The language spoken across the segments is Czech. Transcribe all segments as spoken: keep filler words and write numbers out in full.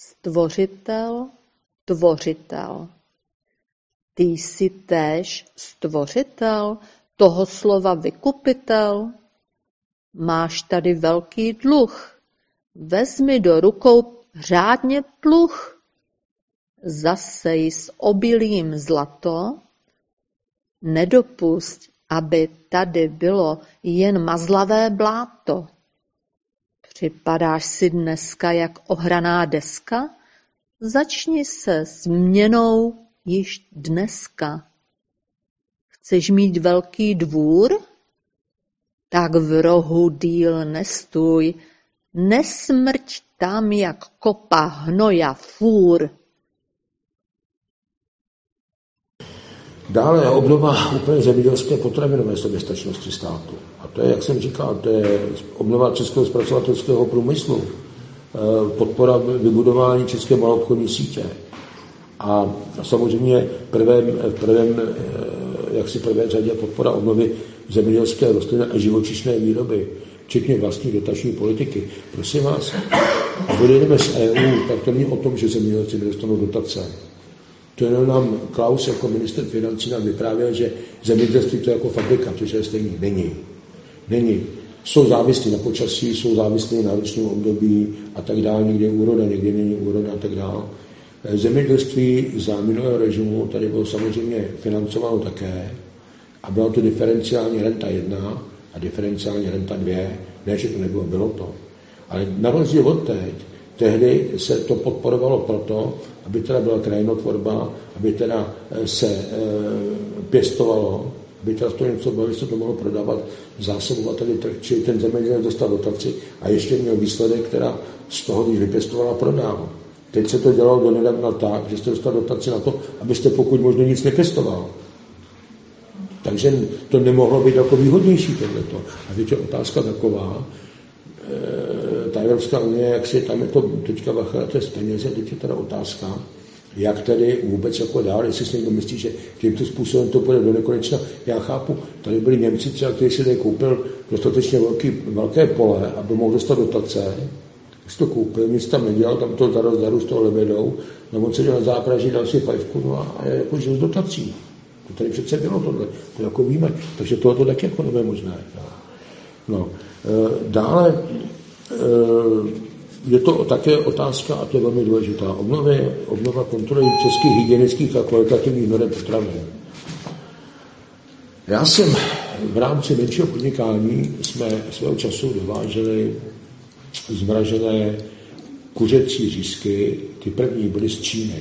Stvořitel, tvořitel. Ty jsi též stvořitel, toho slova vykupitel? Máš tady velký dluh, vezmi do rukou řádně pluh. Zasej s obilím zlato, nedopusť, aby tady bylo jen mazlavé bláto. Připadáš si dneska jak ohraná deska? Začni se změnou již dneska. Chceš mít velký dvůr? Tak v rohu díl nestůj, nesmrť tam jak kopa hnoja fůr. Dále je obnova úplně zemědělské potravinové soběstačnosti státu. A to je, jak jsem říkal, to je obnova českého zpracovatelského průmyslu, podpora vybudování české maloobchodní sítě. A samozřejmě prvém, prvém, jak si prvé řadě podpora obnovy zemědělské rostliny a živočišné výroby, včetně vlastní dotační politiky. Prosím vás, když jdeme z E U, tak to není o tom, že zemědělci nedostanou dotace. To jenom nám Klaus jako ministr financí nám vyprávěl, že zemědělství to je jako fabrika, což je stejný. Není. Není. Jsou závislí na počasí, jsou závislí na ročním období a tak dále, někde je úroda, někde není úroda a tak dále. Zemědělství za minulého režimu tady bylo samozřejmě financováno také a byla to diferenciální renta jedna a diferenciální renta dvě. Ne, že to nebylo, bylo to. Ale na rozdíl od teď, tehdy se to podporovalo proto, aby teda byla krajinotvorba, aby teda se e, pěstovalo, aby teda to něco bylo, aby se to mohlo prodávat zásobovateli, čili ten zemědělec dostal dotaci a ještě měl výsledek, která z toho, když vypěstovala, prodával. Teď se to dělalo donedávna tak, že jste dostal dotaci na to, abyste pokud možno nic nepěstoval. Takže to nemohlo být jako výhodnější tohleto. A teď je otázka taková, e, ta Evropská unie, jak si tam je to teďka vachajete z peněze, teď je teda otázka, jak tedy vůbec jako dál, jestli si někdo myslí, že tímto způsobem to půjde do nekonečna. Já chápu, tady byli Němci třeba, kteří si tady koupil dostatečně velký, velké pole, aby mohl dostat dotace, když to koupil, nic tam nedělal, tam to zarost, zarost toho levedou, no on se dělal na zápraží, dal si fajfku, no a je jako žil z dotací. To tady přece bylo tohle, to jako víme, takže tohle taky jako nebude možné. No. Dále je to také otázka, a to je velmi důležitá, obnovy, obnova kontroly českých hygienických a kvalitativních norem potravin. Já jsem v rámci menšího podnikání, jsme svého času dováželi zmražené kuřecí řízky, ty první byly z Číny.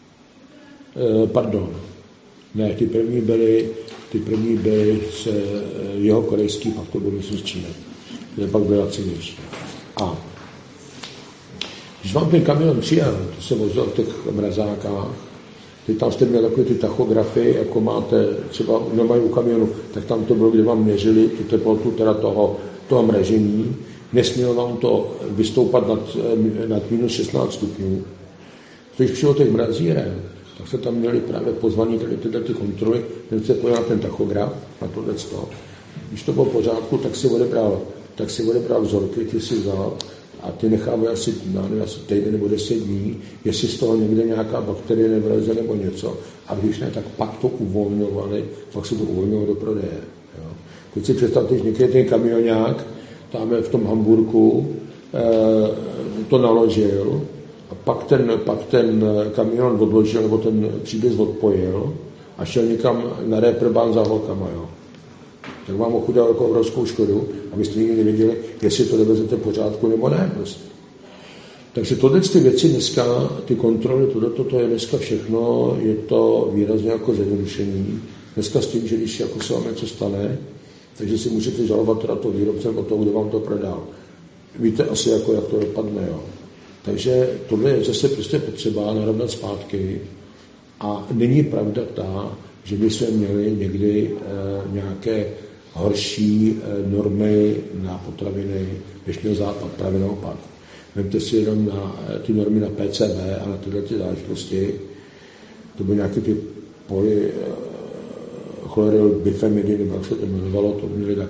E, pardon, ne, ty první byly, ty první byly z jeho korejských, pak to bylo myslím z Číny. To pak byla cenější. A když vám ten kamion přijel, to se vozil v těch mrazákách, teď tam jste měli takové ty tachografy, jako máte třeba normálně u kamionu, tak tam to bylo, kde vám měřili tu teplotu teda toho, toho mražení. Nesmělo vám to vystoupat nad, nad minus šestnáct stupňů. Když přišlo těch mrazíren, tak se tam měli právě pozvaní tady tyhle ty kontroly, ten se pojel na ten tachograf, na tohle sto. Když to bylo v pořádku, tak si odebral, tak si odebral vzorky, ty si vzal a ty nechávají asi, nevím, asi týden nebo deset dní, jestli z toho někde nějaká bakterie nevyleze nebo něco. A když ne, tak pak to uvolňovali, pak se to uvolňovalo do prodeje. Jo. Teď si představte, že někdy ten kamionák tam v tom Hamburku e, to naložil a pak ten, pak ten kamion odložil, nebo ten příběz odpojil a šel někam na Reeperbahn za holkama. Jo. Tak vám ochudal jako obrovskou škodu a vy jste nikdy nevěděli, jestli to dovezete v pořádku nebo ne. Prostě. Takže tohle ty věci dneska, ty kontroly, tohle to je dneska všechno, je to výrazně jako zjednodušení. Dneska s tím, že když jako se vám něco stane, takže si můžete žalovat teda to výrobce o toho, kdo vám to prodal. Víte asi, jako, jak to dopadne. Jo. Takže tohle je zase prostě potřeba narovnat zpátky. A není pravda ta, že by jsme měli někdy e, nějaké horší e, normy na potraviny, než měl Západ, právě naopak. Vemte si jenom na e, ty normy na P C B a na tyhle ty záležitosti. To byly nějaké ty poly, e, chloryl bifemidy, nebo jak se to jmenovalo, to měli taky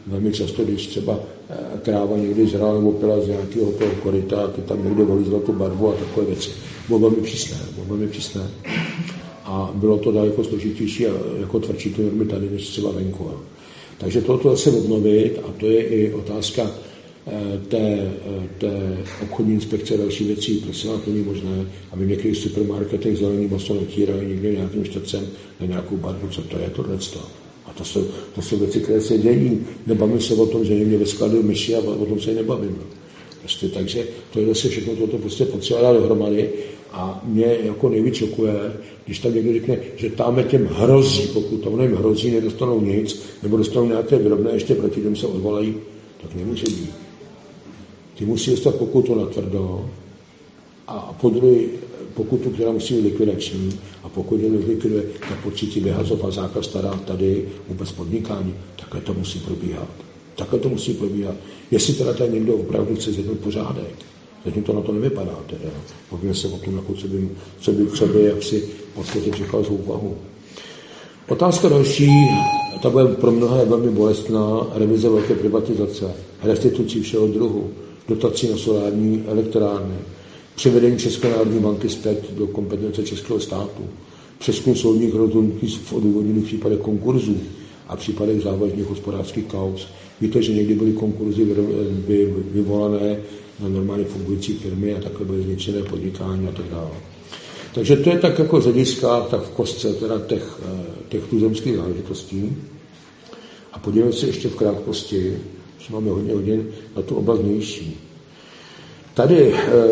velmi často, když třeba kráva někdy žrala nebo pila z nějakého toho koryta, a ty tam někde volízlo tu barvu a takové věci. Bylo velmi přísné, bylo velmi přísné. A bylo to daleko složitější a jako tvrdší ty normy tady, než třeba venku. Takže toto se obnovit, a to je i otázka té, té obchodní inspekce a další věcí, prosím vás, není možné, aby v některých supermarketech zelený maso natírají někde nějakým štětcem na nějakou barvu. Co to je tohleto? A to jsou, to jsou věci, které se dějí. Nebavím se o tom, že někde ve skladu myši a o tom se nebavím. Prostě, takže to je zase všechno toto prostě potřeba dát dohromady. A mě jako nejvíc šokuje, když tam někdo řekne, že tam těm hrozí, pokud tam jim hrozí, nedostanou nic, nebo dostanou nějaké výrobné, ještě proti těm se odvolají, tak nemůže být. Ty musí dostat pokutu na tvrdo a podruhé pokutu, která musí být likvidační, a pokud je likviduje, tak počítí vyhazov a zákaz stará tady vůbec podnikání, takhle to musí probíhat. Takhle to musí probíhat. Jestli teda tady někdo opravdu chce zjednout pořádek, zatím to na to nevypadá teda. Povíme se o tom, co by, co by, co by jaksi podstatě čekal z úvahu. Otázka další, ta bude pro mnohé velmi bolestná, revize velké privatizace, restitucí všeho druhu, dotací na solární elektrárny, převedení České národní banky zpět do kompetence českého státu, přezkum soudních rozhodnutí v odůvodněných případech konkurzů a případech závažných hospodářských kauz. Víte, že někdy byly konkurzy vyvolané na normálně fungující firmy a takhle byly zničené podnikání a tak dále. Takže to je tak jako z hlediska, tak v kostce teda těch, těch tuzemských záležitostí. A podívejme se ještě v krátkosti, že máme hodně hodin, na tu oblast vnější. Tady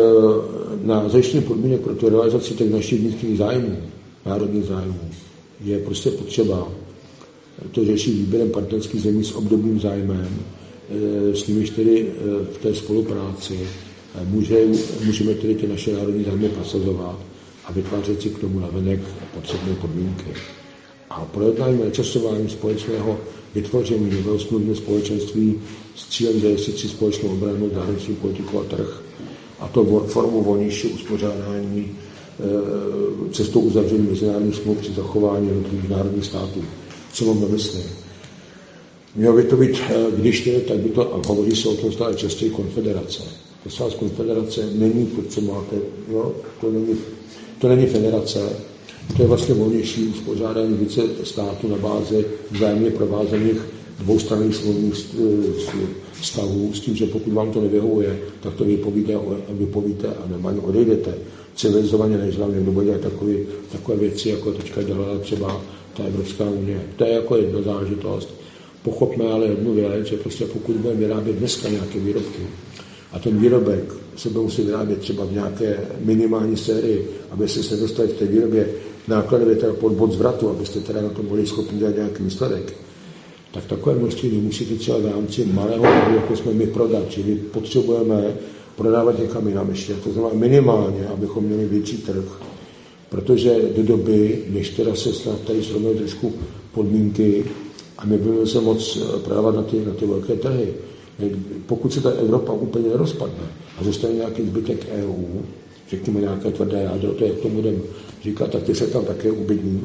na zajištění podmínek pro tu realizaci těch našich vnitřních zájmů, národních zájmů, je prostě potřeba to řešit výběrem partnerských zemí s obdobným zájmem, s nimiž tedy v té spolupráci může, můžeme tedy ty naše národní zájmy prosazovat a vytvářet si k tomu navenek potřebné podmínky. A projednání načasování společného vytvoření nového smluvního společenství s cílem zajistit si společnou obranu, zahraniční politiku a trh, a to formou volnějšího uspořádání cestou uzavření mezinárodních smluv při zachování jednotlivých národních států. Co mám na mysli? Mělo by to být, když tedy, tak by to, a hovoří se o tom stále častěji, konfederace. To z konfederace není to, co máte, jo? To, není, to není federace, to je vlastně volnější uspořádání více států na bázi vzájemně provázaných dvoustranných smluvních stavů, s tím, že pokud vám to nevyhovuje, tak to vypovíte, vypovíte a normálně odejdete. Civilizovaně, než vám někdo bude dělat takové, takové věci, jako teďka dělala třeba ta Evropská unie. To je jako jedna záležitost. Pochopme ale jednu věc, že prostě pokud budeme vyrábět dneska nějaké výrobky a ten výrobek se bude muset vyrábět třeba v nějaké minimální sérii, abyste se dostali v té výrobě nákladově teda pod bod zvratu, abyste teda na tom byli schopni dělat nějaký výsledek, tak takové množství nemusíte třeba v rámci malého trhu, jako jsme my, prodat. Čili potřebujeme prodávat někam jinam ještě. To znamená minimálně, abychom měli větší trh, protože do doby, než teda se snad tady srovnají trošku podmínky a my budeme se moc prodávat na ty, na ty velké trhy. Pokud se ta Evropa úplně nerozpadne a zůstane nějaký zbytek E U, řekněme nějaké tvrdé jádro, to je, jak to budeme říkat, tak ty se tam také ubydní.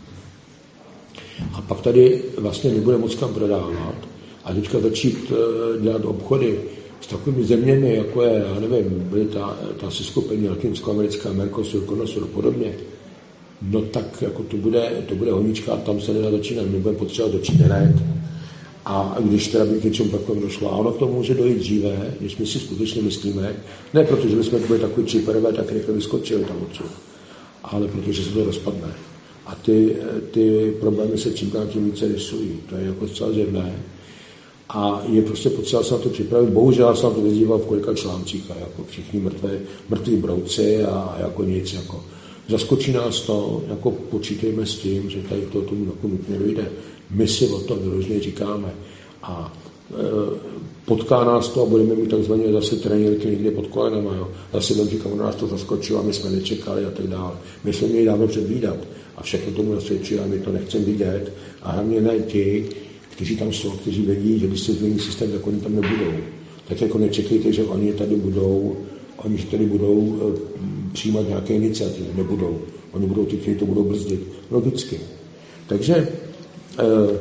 A pak tady vlastně nebude moc kam prodávat a teďka začít dělat obchody s takovými zeměmi, jako je, já nevím, byly ta, ta seskupení latinskoamerická, Mercosur, Conosur a podobně, no tak jako to bude, to bude honička a tam se nedá začínat, my budeme potřebovat začít hned. A když teda by k něčemu takovým došlo, a ono k tomu může dojít dříve, než my si skutečně myslíme, ne protože bychom byli takový čiperové, tak rychle vyskočili tam odsud, ale protože se to rozpadne. A ty, ty problémy se čím dál tím více rysují, to je jako zcela zjevné. A je prostě potřeba se na to připravit. Bohužel jsem na to vyzýval v kolika článcích, a jako všichni mrtvé, mrtví brouci a jako nic. Jako. Zaskočí nás to, jako počítejme s tím, že tady to tomu jako nutně dojde. My si o to vyloženě říkáme. A e, potká nás to a budeme mít takzvaně zase trenérky někde pod kolenama. Jo. Zase tam říkám, nás to zaskočilo a my jsme nečekali a tak dále. My jsme měli dáme předvídat. A všechno tomu nasvědčí a my to nechceme vidět. A hlavně ne ti, kteří tam jsou, kteří vědí, že když se změní systém, tak oni tam nebudou. Tak jako nečekejte, že oni tady budou, oni tady budou uh, přijímat nějaké iniciativy. Nebudou. Oni budou ty, kteří to budou brzdit. Logicky. Takže uh,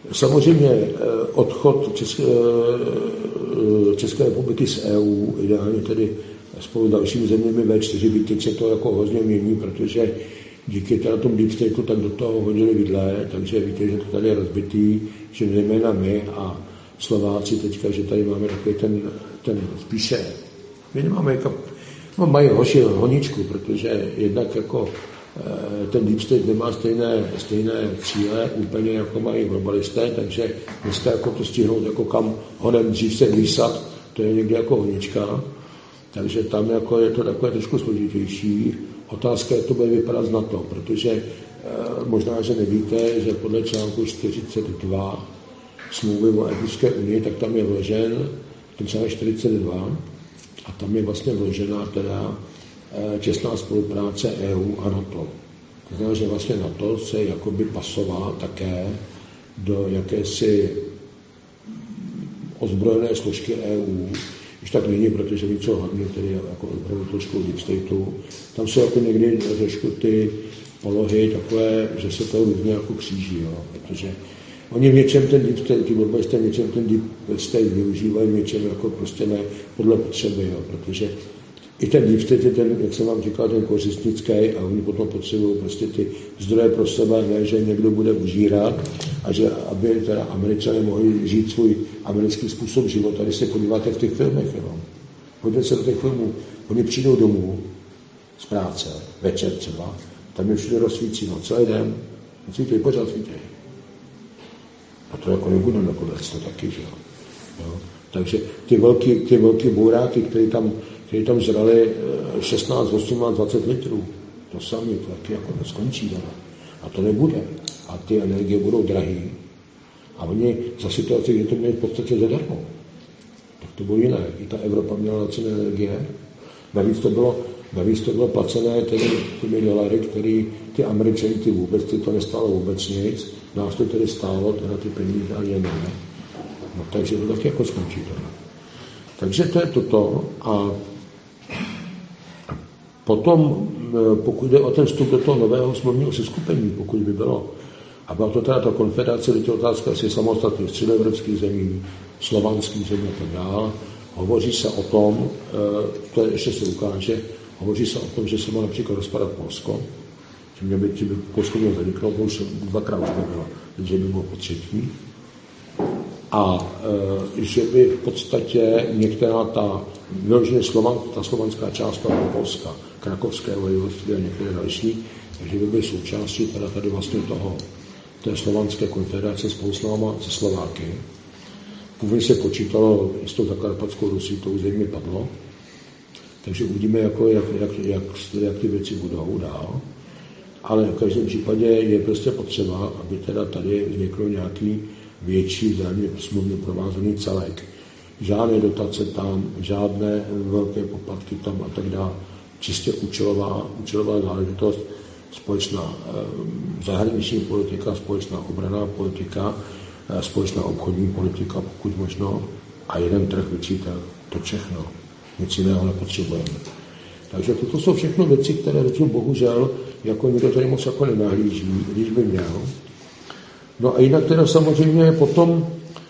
Samozřejmě odchod České, České republiky z E U, ideálně tedy spolu s dalšími zeměmi V čtyři, by teď se to jako hodně mění, protože díky teda tomu deep stateu tak do toho hodili vidle, takže víte, že to tady je rozbitý, že nejména my a Slováci teďka, že tady máme takový ten, ten spíše, my nemáme jako, no mají hoši honičku, protože jednak jako ten deep state nemá stejné, stejné cíle, úplně jako mají globalisté, takže dneska jako to stihnout jako kam honem dřív se výsad, to je někde jako honička, takže tam jako je to takové trošku složitější. Otázka, jak to bude vypadat z NATO, protože e, možná, že nevíte, že podle článku čtyřicet dva smlouvy o Evropské unii, tak tam je vložen ten článek čtyřicet dva a tam je vlastně vložená teda e, těsná spolupráce E U a NATO. To znamená, že vlastně NATO se jakoby pasová také do jakési ozbrojené složky E U, už tak není, protože víc co hlavně tedy jako ozbrojenou složkou deep stateu. Tam jsou jako někdy trošku ty polohy takové, že se to různě jako kříží, jo, protože oni v něčem ten deep state, ti globalisté v něčem ten deep state využívají, v něčem jako prostě ne podle potřeby, jo, protože i ten deep state je ten, jak jsem vám říkal, ten kořistnický a oni potom potřebují prostě ty zdroje pro sebe, ne, že někdo bude užírat a že aby teda Američané mohli žít svůj americký způsob života. Když se podíváte v těch filmech, jo, pojďte se do těch filmů, oni přijdou domů z práce, večer třeba, tam je všude rozsvící, no celý den, svítí, pořád svítí. A to jako nebude nakonec, to taky, že jo. Takže ty velký, ty velký bouráky, které tam který tam zrali šestnáct, osmnáct, dvacet litrů. To sami, to taky jako neskončí. Dane. A to nebude. A ty energie budou drahý. A oni za situaci, kdy to měli v podstatě zadarmo. Tak to bylo jiné. I ta Evropa měla laciné energie. Navíc to bylo, navíc to bylo placené tedy těmi dolary, který ty Američani ty vůbec, ty to nestálo vůbec nic. Nás to tedy stálo, teda ty peníze ani ne. No takže to taky jako skončí. Dane. Takže to je toto a potom, pokud jde o ten vstup do toho nového smluvního seskupení, pokud by bylo, a byla to teda ta konfederace, kdy to otázka asi samostatných středoevropských zemí, slovanských zemí a tak dále, hovoří se o tom, to ještě se ukáže, hovoří se o tom, že se má například rozpadat Polsko, že, mě by, že by Polsko mělo zaniknout, už dvakrát už by bylo, že by bylo po třetí, a e, že by v podstatě některá ta vyloženě Slovan, ta slovanská část toho Polska, Krakovské vojvodství a některé další, že by byly součástí teda tady vlastně toho, té slovanské konfederace spolu s náma, se Slováky. Původně se počítalo s tou zakarpatskou Rusí, to území padlo, takže uvidíme, jako, jak, jak, jak, jak ty věci budou dál. Ale v každém případě je prostě potřeba, aby teda tady vznikl nějaký větší vzájemně smluvně provázaný celek. Žádné dotace tam, žádné velké poplatky tam a tak dále. Čistě účelová, účelová záležitost, společná eh, zahraniční politika, společná obranná politika, eh, společná obchodní politika, pokud možno, a jeden trh vyčítal. To všechno. Nic jiného nepotřebujeme. Takže toto jsou všechno věci, které řeču bohužel, jako někdo tady moc jako nenahlíží, když by měl. No a jinak teda samozřejmě potom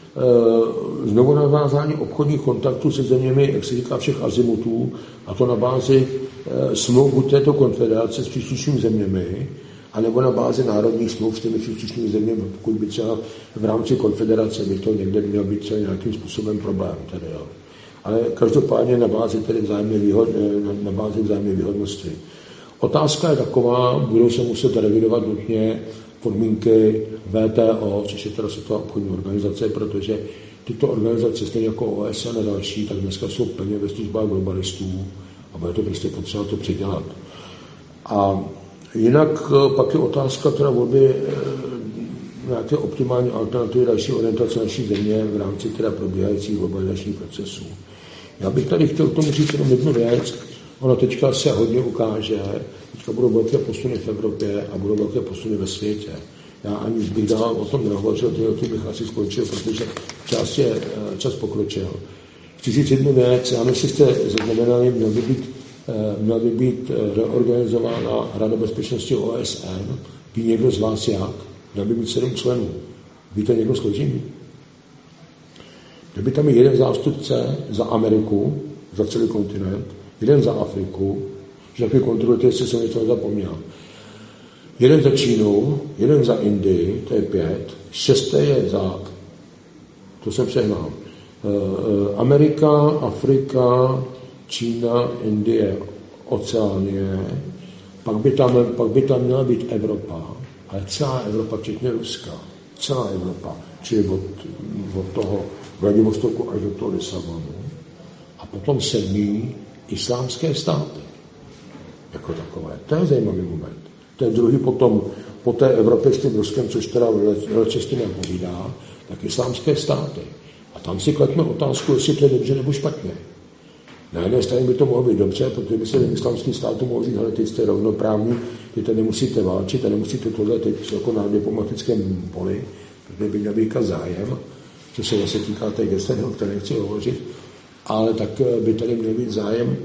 e, znovu navázání obchodních kontaktů se zeměmi, jak se říká, všech azimutů, a to na bázi e, smluv buď této konfederace s příslušnými zeměmi, anebo na bázi národních smluv s těmi příslušnými zeměmi, pokud by třeba v rámci konfederace by to někde měl být třeba nějakým způsobem problém. Tedy, jo. Ale každopádně na bázi, tedy vzájemné výhod, na, na bázi vzájemné výhodnosti. Otázka je taková, budou se muset revidovat nutně podmínky W T O, což je teda Světová obchodní organizace, protože tyto organizace, stejně jako O S N a další, tak dneska jsou plně ve službách globalistů a bude to prostě potřeba to předělat. A jinak pak je otázka teda volby nějaké optimální alternativy další orientace naší země v rámci teda probíhajících globalizačních procesů. Já bych tady chtěl k tomu říct jenom jednu věc. Ono teďka se hodně ukáže, teďka budou velké posuny v Evropě a budou velké posuny ve světě. Já ani bych dál o tom nehovořil, to bych asi skončil, protože čas, je, čas pokročil. Chci říct jednu věc, já nevím, jestli jste zaznamenali, měl by být, měl by být reorganizována Rada bezpečnosti O S N, ví někdo z vás jak, měl by být sedm členů. Víte někdo složení? Kdyby tam je jeden zástupce za Ameriku, za celý kontinent, jeden za Afriku, že taky kontrolujete, jestli jsem něco nezapomněl. Jeden za Čínu, jeden za Indii, to je pět, šesté je za, to jsem přehnal, Amerika, Afrika, Čína, Indie, Oceánie, pak by tam, pak by tam měla být Evropa, ale celá Evropa, včetně Ruska, celá Evropa, čili od, od toho Vladivostoku až do toho Lisabonu. A potom sedmý islámské státy, jako takové. To je zajímavý moment. Ten druhý potom, po té Evropě s tím Ruskem, což teda velčestě nepovídá, tak islámské státy. A tam si kladme otázku, jestli to je dobře nebo špatně. Na jedné straně by to mohlo být dobře, protože by se ten islámský státu mohl říct, ale ty jste rovnoprávní, ty tady nemusíte válčit, tady nemusíte tohle teď jako na diplomatickém poli, protože by měl být zájem, co se zase týká té gestce, o které nechci hovořit, ale tak by tady měl být zájem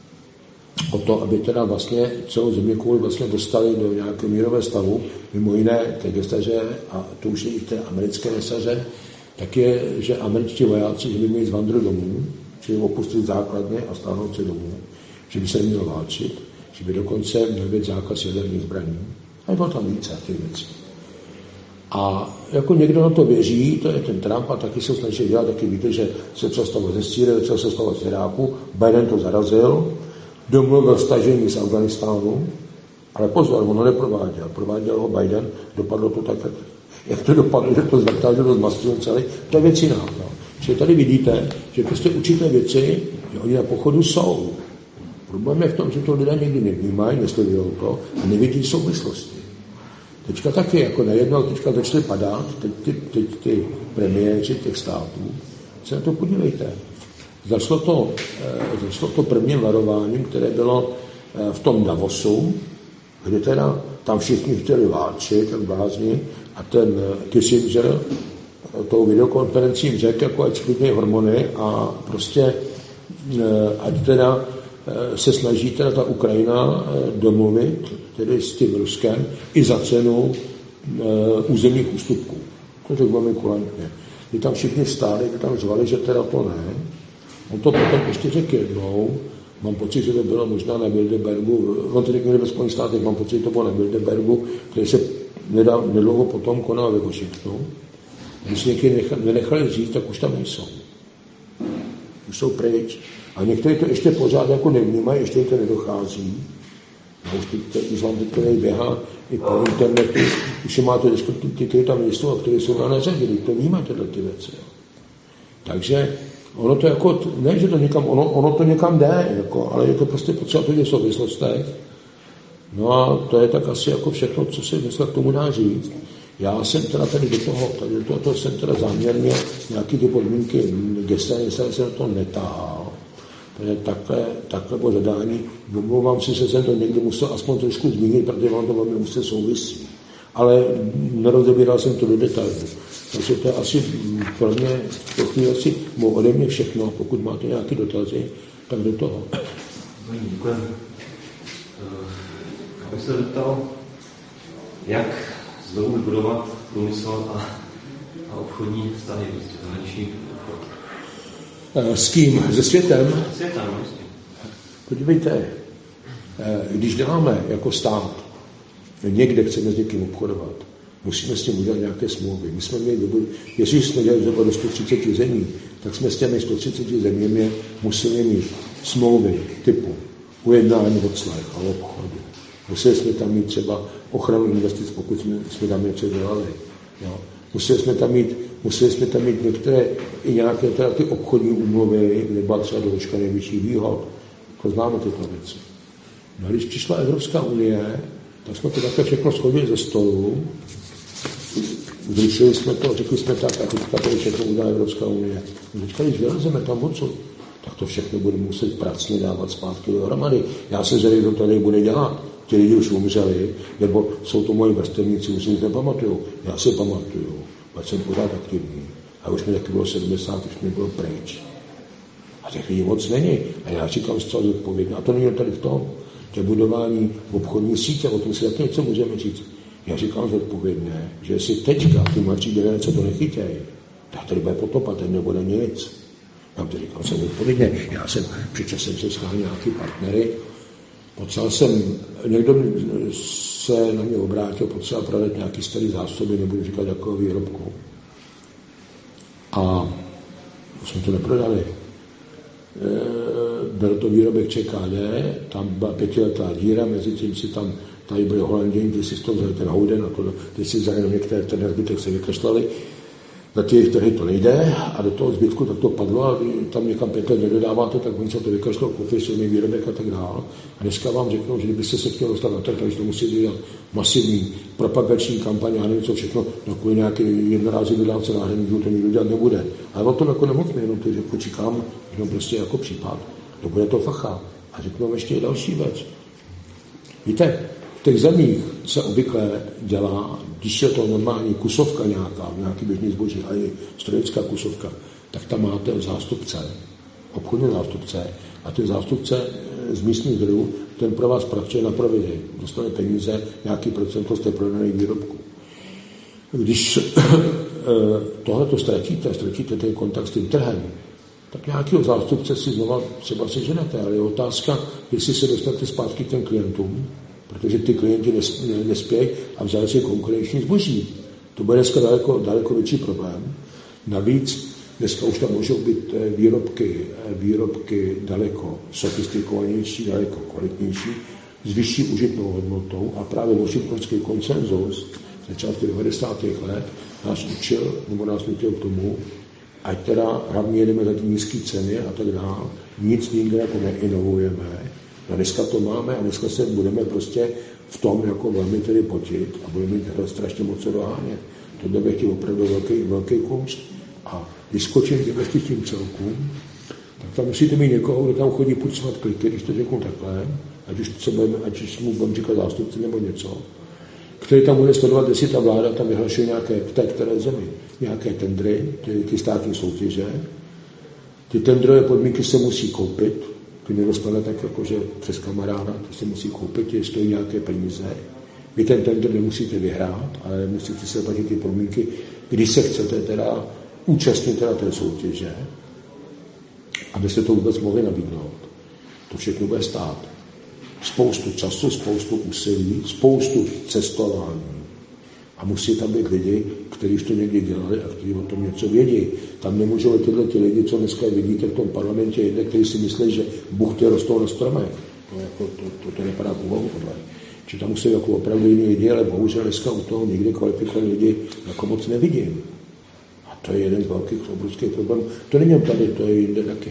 o to, aby teda vlastně celou zeměkouli vlastně dostali do nějakého mírové stavu, mimo jiné té gestaře, a to už je i té americké nesaře, tak je, že američtí vojáci, že by měli zvandru domů, čili opustit základně a stáhnout se domů, že by se nemělo válčit, že by dokonce měl být zákaz jaderných zbraní. A bylo tam více těch věcí. A jako někdo na to věří, to je ten Trump, a taky se snaží dělat, taky víte, že se co stalo ze Sýrie, co se stalo z Iráku, Biden to zarazil, domluvil stažení z Afganistánu, ale pozor, ono neprováděl. Prováděl ho Biden, dopadlo to tak, jak to dopadlo, že to zvrtalo, zmastilo celý, to je věc jiná. No. Čili tady vidíte, že prostě určité věci, že oni na pochodu jsou. Problém je v tom, že to lidé nikdy nevnímají, nesledují to a nevidí souvislosti. Teďka taky, jako najednou teďka začaly padat, teď ty, teď ty premiéři těch států, se na to podívejte. Začalo to, začalo to prvním varováním, které bylo v tom Davosu, kde teda tam všichni chtěli válčit, tak blázni, a ten Kissinger tou videokonferencí řekl, jako ať sklidnějí hormony a prostě ať teda se snaží teda ta Ukrajina domluvit, tedy s tím Ruskem, i za cenu územních ústupků. To řekl velmi kulantně. Kdy tam všichni stáli, kdy tam zvali, že teda to ne. On to potom ještě řekl jednou, mám pocit, že to bylo možná na Bilderbergu, on to řekl ve Spojených státech, mám pocit, že to bylo na Bilderbergu, který se nedlouho potom konal ve Washingtonu. Když se někdy nenechali říct, tak už tam nejsou. Už jsou pryč. A někteří to ještě pořád jako nevnímají, ještě jim to nedochází. A už ten Islam, který běhá i po internetu, už máte ty, kteří tam jsou a kteří jsou na řadě, to vnímají tyhle ty věci. Takže ono to jako, ne, že to někam, ono, ono to někam jde, jako, ale je to prostě potřeba to v souvislostech. No a to je tak asi jako všechno, co se dneska k tomu dá říct. Já jsem teda tady do toho, tady do toho, toho jsem teda záměrně nějaké ty podmínky gestální, jsem se na to netáhal. Protože takhle, takhle po zadání, domluvám si, že jsem to někdy musel aspoň trošku zmínit, protože vám to velmi musel souvisí. Ale nerozebíral jsem to do detailu. Takže to je asi pro mě v tu chvíli asi ode mě všechno. Pokud máte nějaké dotazy, tak do toho. Děkuji. Já bych se zeptal, jak znovu budovat průmysl a, a obchodní vztahy, prostě zahraniční obchod. S kým? Se světem? S světem, vlastně. Podívejte, když děláme jako stát, někde chceme s někým obchodovat, musíme s tím udělat nějaké smlouvy. My jsme měli dobu, jestli jsme dělali zhruba do sto třicet zemí, tak jsme s těmi sto třicet zeměmi museli mít smlouvy typu ujednání odslech a obchodu. Museli jsme tam mít třeba ochranu investic, pokud jsme, jsme tam něco dělali. Jo. Museli jsme tam mít, museli jsme tam mít některé i nějaké teda ty obchodní úmluvy, kde byla třeba doložka nejvyšší výhod. To známe tyto věci. No a když přišla Evropská unie, tak jsme to také všechno shodili ze stolu, zrušili jsme to, řekli jsme tak, a teďka tady všechno udělá Evropská unie. Teďka, když vylezeme tam odsud, tak to všechno bude muset pracně dávat zpátky dohromady. Já se zřejmě, kdo to tady bude dělat. Ti lidi už umřeli, nebo jsou to moji vrstevníci, už si nic nepamatuju. Já si pamatuju, ať jsem pořád aktivní. A už mi taky bylo sedmdesát, už mi bylo pryč. A těch lidí moc není. A já říkám zcela zodpovědně. A to není tady v tom, že budování obchodní sítě, o tom si taky něco můžeme říct. Já říkám zodpovědně, že jestli teďka ty mladší generace to nechytějí, tak tady bude potopa, ten nebude nic. Já to říkal jsem odpovědně. Já jsem před časem se scháněl nějaký partnery, potřeboval jsem, někdo se na mě obrátil, potřeboval prodat nějaký starý zásoby, nebudu říkat jakou výrobku. A jsme to neprodali. E, byl to výrobek ČKD, tam byla pětiletá díra, mezi tím si tam, tady byli Holanděni, ty si z toho vzali ten Houden a to, ty si vzali některé, ten zbytek se vykašlali. Na ty jejich trhy to nejde a do toho zbytku tak to padlo a vy tam někam pět let nedodáváte, tak oni se to vykašlo, koupí silný výrobek a tak dále. A dneska vám řeknou, že kdybyste se chtěli dostat na trh, takže to musí dělat masivní propagační kampaně a nevím co všechno, no kvůli nějaký jednorázový dodávce náhradníků to nikdo dělat nebude. Ale on to jako nemocný, jenom to jako čekám, jenom prostě jako případ, to bude to facha. A řeknu ještě další věc. Víte, v těch zemích se obvykle dělá, když je to normální kusovka nějaká, nějaký běžný zboží, a i strojická kusovka, tak tam máte zástupce, obchodní zástupce, a ten zástupce z místních zdrojů, ten pro vás pracuje na prodej, dostane peníze, nějaký procento z té prodaných výrobků. Když tohle to ztratíte, ztratíte ten kontakt s tím trhem, tak nějakého zástupce si znova třeba seženete, ale je otázka, jestli se dostanete zpátky k těm klientům, protože ty klienti nespějí a vzali si konkurenční zboží. To bude dneska daleko, daleko větší problém. Navíc dneska už tam můžou být výrobky, výrobky daleko sofistikovanější, daleko kvalitnější, s vyšší užitnou hodnotou a právě washingtonský konsenzus začátku devadesátých let nás učil, nebo nás nutil k tomu, ať teda hlavně jedeme za ty nízké ceny a tak dále, nic nikde jako neinovujeme. A dneska to máme a dneska se budeme prostě v tom jako velmi tedy potit a budeme mít strašně moc co dohánět. Tohle bych chtěl opravdu velký, velký kunst. A když skočím k investičním celkům, tak tam musíte mít někoho, kdo tam chodí pucovat kliky, když to řeknu takhle, ať už, se budeme, ať už mu budeme říkat zástupci nebo něco, který tam bude sledovat, jestli ta vláda tam vyhlašuje nějaké, v té které zemi, nějaké tendry, ty, ty státní soutěže. Ty tendrové podmínky se musí koupit, ty nedostane tak jakože přes kamaráda, to se musí koupit, je stojí nějaké peníze. Vy ten tender nemusíte vyhrát, ale musíte se platit ty podmínky, když se chcete teda účastnit teda té soutěže, abyste to vůbec mohli nabídnout. To všechno bude stát. Spoustu času, spoustu úsilí, spoustu cestování. A musí tam být lidi, kteří už to někdy dělali a kteří o tom něco vědí. Tam nemůžou tyhle ty lidi, co dneska vidíte v tom parlamentě, jedne, kteří si myslí, že buchty rostou na stromech. To, jako, to, to, to nepadá k úvahu tohle. Či tam musí jako opravdu jiný lidi, ale bohužel dneska u toho nikdy kvalifikovaní lidi jako moc nevidím. A to je jeden z velkých obrovských problémů. To není tady, to je jinde taky.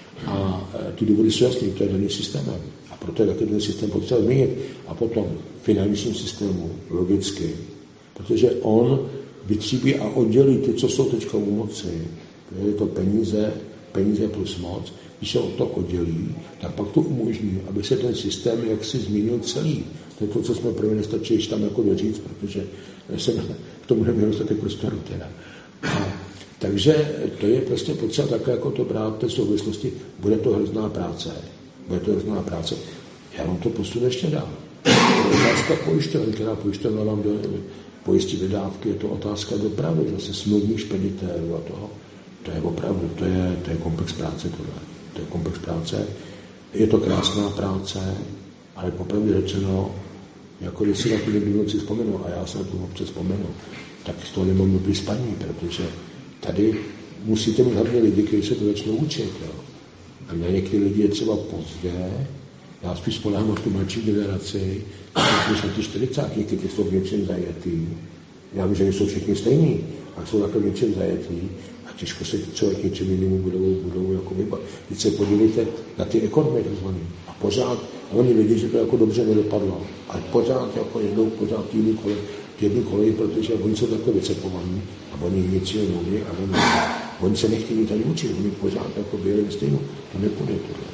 A e, ty důvody jsou jasný, to je daný systémem. A proto je taky ten systém potřeba změnit. A potom v finančním systému logicky, protože on vytříbí a oddělí ty, co jsou teďka u moci. Je to peníze, peníze plus moc. Když se od toho oddělí, tak pak to umožní, aby se ten systém jaksi změnil celý. To je to, co jsme prvně nestačili tam jako doříct, protože jsem k tomu neměl dostatek prostoru teda. A, takže to je prostě potřeba také jako to brát v té souvislosti. Bude to hrozná práce. Bude to hrozná práce. Já vám to posunu ještě dál. Otázka pojišťoven, která pojišťoven vám do, pojistí dodávky, je to otázka dopravy, zase smluvních špeditérů a toho. To je opravdu, to je, to je komplex práce tohle. To je komplex práce. Je to krásná práce, ale popravdě řečeno, jako když si na tu noci vzpomenu, a já se na tu občas vzpomenu, tak z toho nemám dobrý spaní, protože tady musíte mít hlavně lidi, kteří se to začnou učit. Jo. A na některé lidi je třeba pozdě. Já spíš spolehám na tu mladší generaci, než na ty čtyřicátníky, kteří jsou v něčem zajetý. Já vím, že nejsou všichni stejní, ale jsou takhle v něčem zajetý a těžko se člověk něčem jinému budou, budou jako vybat. Teď se podívejte na ty ekonomie takzvaný. A pořád, a oni vědí, že to jako dobře nedopadlo, ale pořád jako jednou, pořád týdny kolej, jednu koleji, protože oni jsou takhle vycepovaní a oni nic neumí a oni, oni se nechtějí tady učit, oni pořád jako byli ve stejnu. To nepůjde tohle.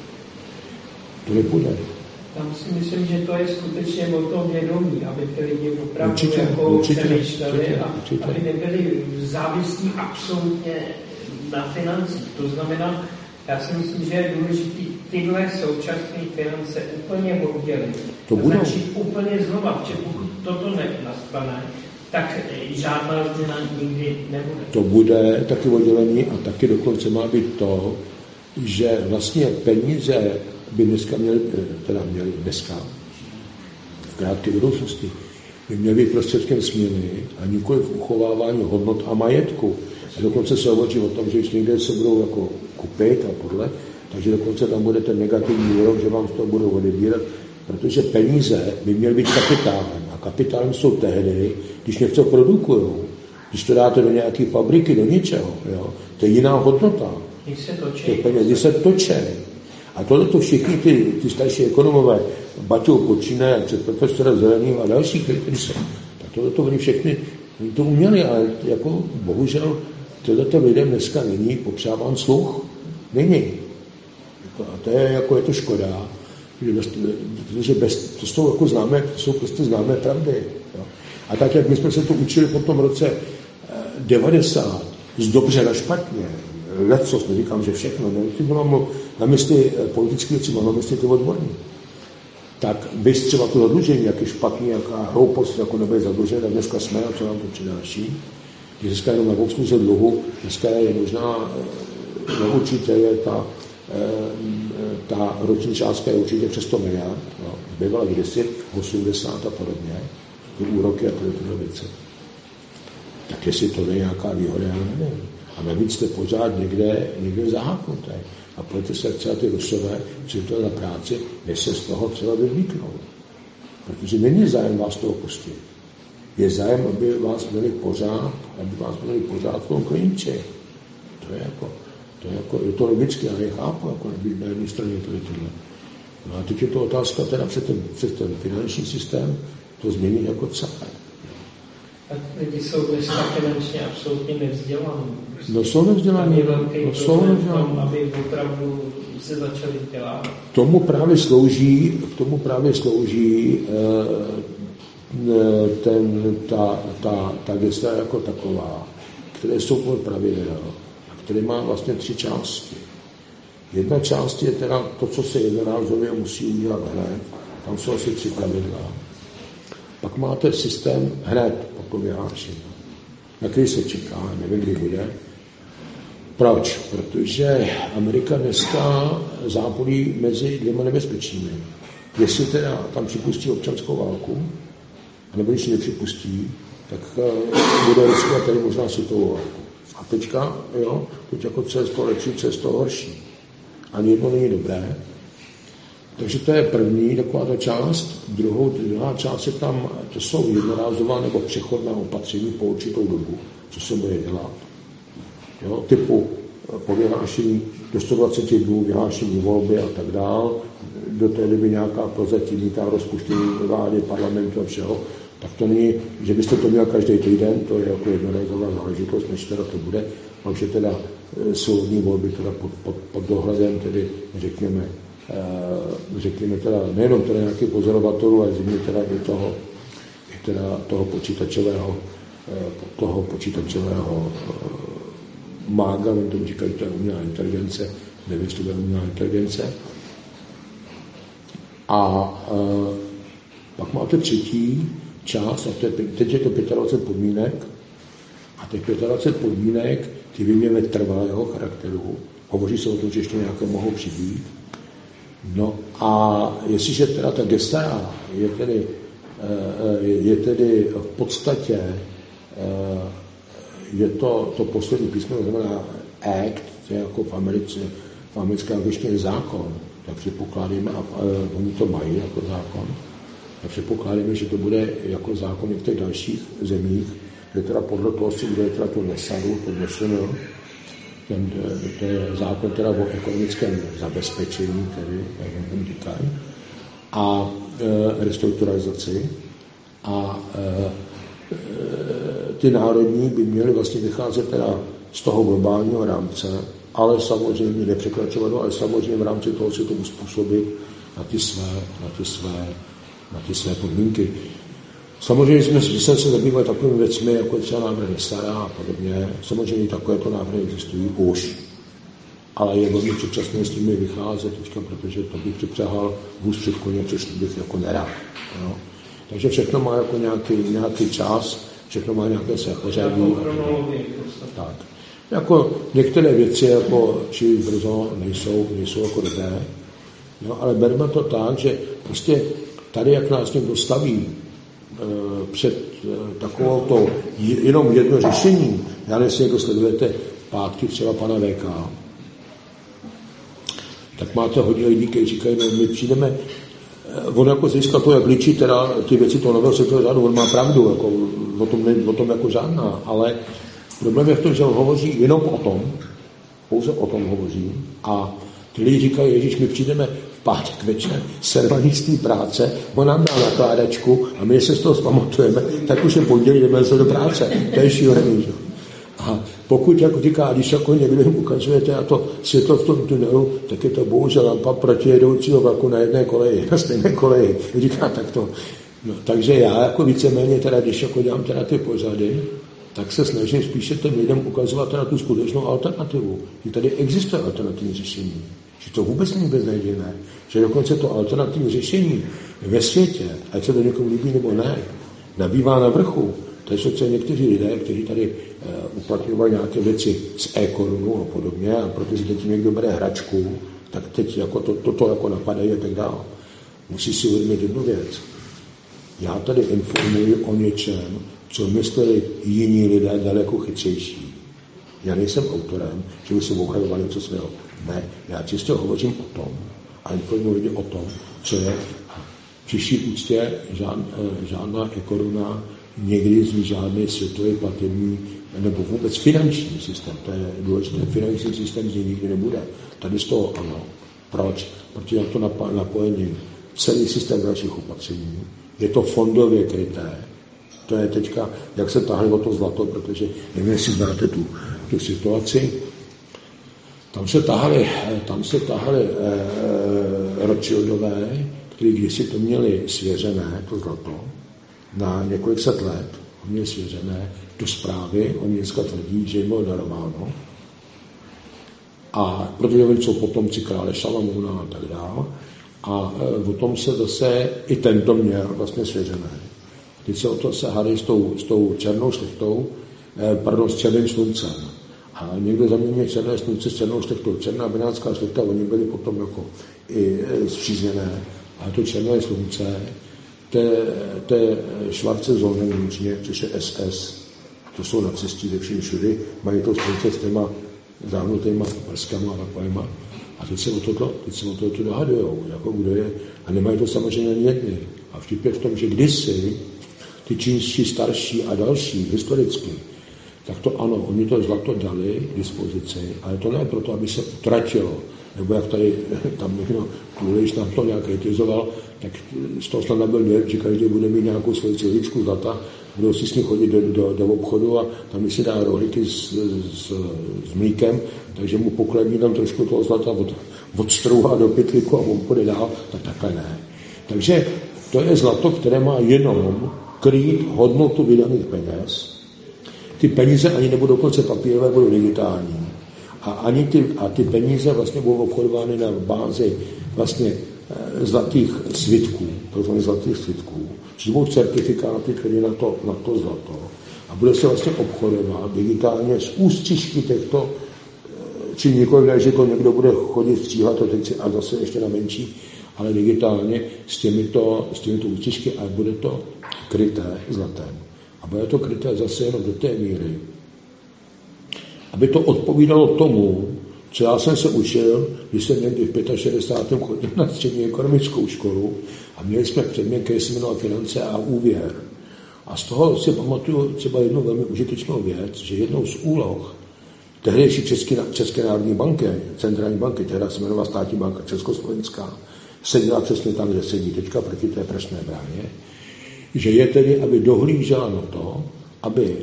To nepůjde. Tam si myslím, že to je skutečně o tom vědomí, aby ty lidi opravdu určitě, jako určitě, přemýšleli určitě, a určitě. aby nebyli závislí absolutně na financích. To znamená, já si myslím, že je důležité tyhle současné finance úplně oddělit. To budou. Začít úplně znova, protože pokud toto nastane, tak žádná změna nikdy nebude. To bude taky oddělení a taky dokonce má být to, že vlastně peníze by dneska měly, teda měly dneska, v krátké budoucnosti, by měly být prostředkem směny a nikoli v uchovávání hodnot a majetku. A dokonce se hovoří o tom, že když někde se budou jako kupit a podle, takže dokonce tam bude ten negativní úrok, že vám z toho budou odebírat, protože peníze by měly být kapitálem. A kapitálem jsou tehdy, když něco produkují, když to dáte do nějaké fabriky, do něčeho, jo, to je jiná hodnota. Když se točí. Když se točí. A tohle to všichni ty, ty starší ekonomové, Baťou počínaje, před profesora Zeleným a další, kteří jsou, tak tohle to oni všechny oni to uměli, ale jako bohužel tohleto lidem dneska není popřáván sluch. Není. A to je, jako je to škoda, protože bez, to jsou jako známé, to jsou prostě známé pravdy. Jo. A tak, jak my jsme se to učili po tom roce devadesát, z dobře na špatně, lecos, neříkám, že všechno, ne, ty mám na mysli politické věci, mám na mysli ty odborní. Tak bys třeba to zadlužení, jak je špatný, jaká hloupost, jako nebude zadlužen, tak dneska jsme, a co nám to přináší. Dneska jenom na obsluze dluhu, dneska je možná, neurčitě je ta, ta roční částka je určitě přes sto miliard, no, bývala kdysi osmdesát a podobně, ty úroky a tyhle věci. Tak jestli to je nějaká výhoda, já nevím. A navíc jste pořád někde, někde zaháknuté. A pojďte se třeba ty Rusové, přijďte na práci, než se z toho třeba vyvlíknou. Protože není zájem vás toho pustit. Je zájem, aby vás měli pořád, aby vás měli pořád v tom klíči. To je jako, to je jako, je to logické, já je chápu, jako na jedné straně to je tohle. No a teď je to otázka teda před ten, před ten finanční systém, to změnit jako celé. Tak lidi jsou dneska finančně absolutně nevzdělaní. No jsou nevzdělaní. No jsou nevzdělaní. Aby opravdu se začali dělat. Tomu právě slouží, k tomu právě slouží ten, ta, ta, ta gesta jako taková, které jsou podle pravidel, a které má vlastně tři části. Jedna část je teda to, co se jednorázově musí udělat hned. Tam jsou asi tři pravidla. Pak máte systém hned po vyhlášení, na který se čeká, nevím, kdy bude. Proč? Protože Amerika dneska zápolí mezi dvěma nebezpečími. Jestli teda tam připustí občanskou válku, nebo když ji nepřipustí, tak bude riskovat tady možná světovou válku. A teďka, jo, teď jako co je z toho lepší, co je z toho horší. Ani jedno není dobré. Takže to je první taková ta část. Druhou, druhá část je tam, to jsou jednorázová nebo přechodná opatření po určitou dobu, co se bude dělat. Jo, typu po vyhlášení do sto dvacet dnů, vyhlášení volby a tak dál, do té doby nějaká prozatímní ta rozpuštění vlády, parlamentu a všeho, tak to není, že byste to měl každý týden, to je jako jednorázová záležitost, než teda to bude, a už je teda soudní volby teda pod, pod, pod dohledem, tedy řekněme, řekněme teda nejenom teda nějakých pozorovatelů, ale zřejmě teda i toho, i teda toho počítačového, toho počítačového mága, oni tomu říkají, to je umělá inteligence, nevím, jestli to je umělá inteligence. A e, pak máte třetí část, a to je, teď je to dvacet pět podmínek, a těch dvacet pět podmínek, ty vyměny trvalého charakteru, hovoří se o tom, že ještě nějaké mohou přibýt. No a jestliže teda ta gesta je tedy, je tedy v podstatě, je to, to poslední písmo, znamená act, to je jako v Americe, v americké angličtině je zákon, tak předpokládáme, a oni to mají jako zákon, tak předpokládáme, že to bude jako zákon i v těch dalších zemích, že teda podle toho si bude teda to nesadu, to nesadu, ten, to je zákon teda o ekonomickém zabezpečení, tedy, jak jim říkají, a e, restrukturalizaci. A e, e, ty národní by měly vlastně vycházet teda z toho globálního rámce, ale samozřejmě nepřekračovat, ale samozřejmě v rámci toho si to uspůsobit na ty své, na ty své, na ty své podmínky. Samozřejmě jsme, když jsem se zabýval takovými věcmi, jako je třeba návrhy stará a podobně, samozřejmě takovéto návrhy existují už, ale je velmi předčasné s nimi vycházet teďka, protože to bych připřáhal vůz před koně, což bych jako nerad. Jo. Takže všechno má jako nějaký, nějaký čas, všechno má nějaké se pořadí. Tak. Jako některé věci jako příliš brzo nejsou, nejsou jako dobré, jo, ale berme to tak, že prostě tady, jak nás někdo staví e, před e, takovou to jenom jedno řešení, já nevím, jako sledujete pátky třeba pana V K, tak máte hodně lidí, kteří říkají, no my přijdeme, on jako získá to, jak ličí teda ty věci toho nového světového řádu, on má pravdu, jako, o, tom, ne, o tom jako žádná, ale problém je v tom, že on hovoří jenom o tom, pouze o tom hovoří a ty lidi říkají, Ježíš, my přijdeme v pátek večer, servaní z té práce, on nám dá nakládačku a my se z toho zpamatujeme, tak už je pondělí, jdeme se do práce, to je šílený, že? A pokud, jako říká, když jako někdo jim ukazujete a to světlo v tom tunelu, tak je to bohužel lampa protijedoucího vlaku na jedné koleji, na stejné koleji. Říká tak to. No, takže já jako víceméně, teda, když jako dělám teda ty pořady, tak se snažím spíše těm lidem ukazovat teda tu skutečnou alternativu. Že tady existuje alternativní řešení. Že to vůbec není beznadějné. Že dokonce to alternativní řešení ve světě, ať se to někomu líbí nebo ne, nabývá na vrchu. To jsou třeba někteří lidé, kteří tady uh, uplatňovali nějaké věci z e-korunu a podobně, a protože teď někdo bere hračku, tak teď jako to, toto jako napadají a tak dále. Musí si uvědomit jednu věc. Já tady informuji o něčem, co mysleli jiní lidé daleko chytřejší. Já nejsem autorem, že by se obhajoval něco svého. Ne, já čistě hovořím o tom a informuji lidi o tom, co je v přišší úctě žád, žádná e-koruna někdy z žádný světový platební nebo vůbec finanční systém. To je důležité. Finanční systém z něj nikdy nebude. Tady z toho ano. Proč? Protože na to napojení celý systém dalších opatření. Je to fondově kryté. To je teďka, jak se táhli o to zlato, protože nevím, jestli znáte tu, tu situaci. Tam se tahali, tam se tahali eh, Rothschildové, kteří kdysi to měli svěřené, to zlato, na několik set let, oni měli svěřené do zprávy, oni dneska tvrdí, že jim bylo darováno. A protože oni jsou potomci krále Šalamouna a tak dále. A e, o tom se zase i tento měl vlastně svěřené. Teď se o to se hádají s tou, s tou černou šlechtou, eh, pardon, s černým sluncem. A někdo zaměňuje černé slunce s černou šlechtou. Černá benátská šlechta, oni byli potom jako i e, zpřízněné. A to černé slunce, to je Schwarze Zóne v Němčině, což je S S. To jsou nacisti ze vším všudy. Mají to slunce s těma záhnutýma prskama a takovýma. A teď se o toto, teď se o toto dohadujou, jako kdo je. A nemají to samozřejmě ani jedny. A vtip je v tom, že kdysi ty čínští starší a další historicky, tak to ano, oni to zlato dali k dispozici, ale to ne proto, aby se utratilo. Nebo jak tady tam někdo kvůli, nám to nějak kritizoval, tak z toho snad nebyl dojem, že každý bude mít nějakou svoji cihličku zlata, budou si s ní chodit do, do, do obchodu a tam si dá rohlíky s, s, s mlíkem, takže mu pokladní tam trošku toho zlata od, odstrouhá do pytliku a on půjde dál, tak takhle ne. Takže to je zlato, které má jenom krýt hodnotu vydaných peněz. Ty peníze ani nebudou dokonce papírové, budou digitální. A ani ty, a ty peníze vlastně budou obchodovány na bázi vlastně e, zlatých svitků, takzvaných zlatých svitků, čiže budou certifikáty, které na to, na to zlato. A bude se vlastně obchodovat digitálně z ústřižky těchto, e, či nikoliv ne, že to někdo bude chodit stříhat to teď a zase ještě na menší, ale digitálně s těmito, s těmito ústřižky a bude to kryté zlatem. A bude to kryté zase jenom do té míry, aby to odpovídalo tomu, co já jsem se učil, když jsem někdy v šedesátém pátém chodil na střední ekonomickou školu a měli jsme předmět, který se jmenoval finance a úvěr. A z toho si pamatuju třeba jednu velmi užitečnou věc, že jednou z úloh tehdejší České, České národní banky, centrální banky, která se jmenovala Státní banka Československá, seděla přesně tam, kde sedí teďka proti té Prašné bráně, že je tedy, aby dohlížela na to, aby e,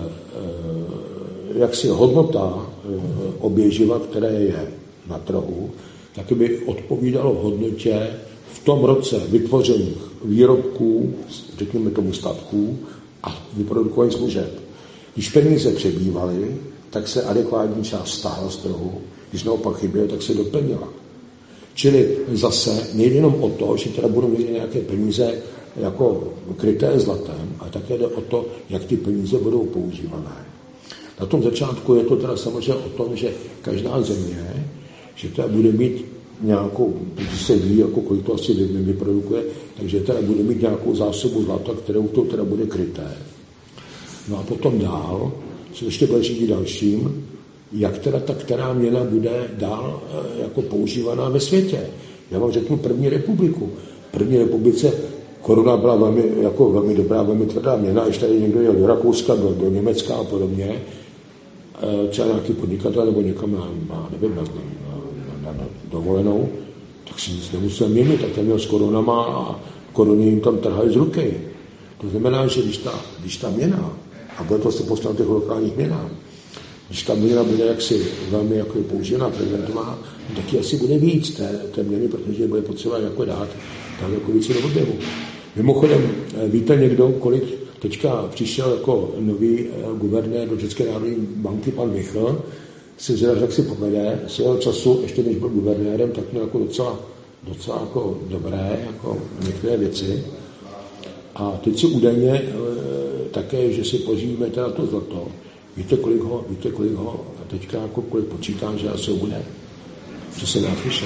e, jaksi hodnota e, oběživa, které je na trhu, tak by odpovídalo hodnotě v tom roce vytvořených výrobků, řekněme tomu statků a vyprodukovaných služeb. Když peníze přebývaly, tak se adekvátní část stáhla z trhu, když naopak chyběla, tak se doplnila. Čili zase nejde jenom o to, že teda budou mít nějaké peníze jako kryté zlatem, a také jde o to, jak ty peníze budou používané. Na tom začátku je to teda samozřejmě o tom, že každá země, že teda bude mít nějakou, když se ví, jako kolik to asi vyprodukuje, takže teda bude mít nějakou zásobu zlata, kterou to teda bude kryté. No a potom dál, se ještě bude řídit dalším, jak teda ta která měna bude dál jako používaná ve světě. Já vám řeknu první republiku. První republice koruna byla velmi, jako velmi dobrá, velmi tvrdá měna, když tady někdo jel do Rakouska, do, do Německa a podobně, třeba nějaký podnikatel nebo někam na, na, nevím, na, na, na dovolenou, tak si nic nemusel měnit, tak tam měl s korunama a koruny jim tam trhaly z ruky. To znamená, že když ta, když ta měna, a bude to se postavit těch lokálních měnách, když ta měna bude jaksi velmi jako používaná, prezentová, taky asi bude víc té, té měny, protože bude potřeba jako dát, dát jako více do oběhu. Mimochodem, víte někdo, kolik teďka přišel jako nový guvernér do České národní banky, pan Michl, si zvěděl, jak si povede, svého času, ještě než byl guvernérem, tak měl jako docela, docela jako dobré jako některé věci. A teď si údajně e, také, že si pořídíme teda to zlato. Víte, kolik ho, víte, kolik ho a teďka jako kolik počítám, že asi bude. Co se dá přišel.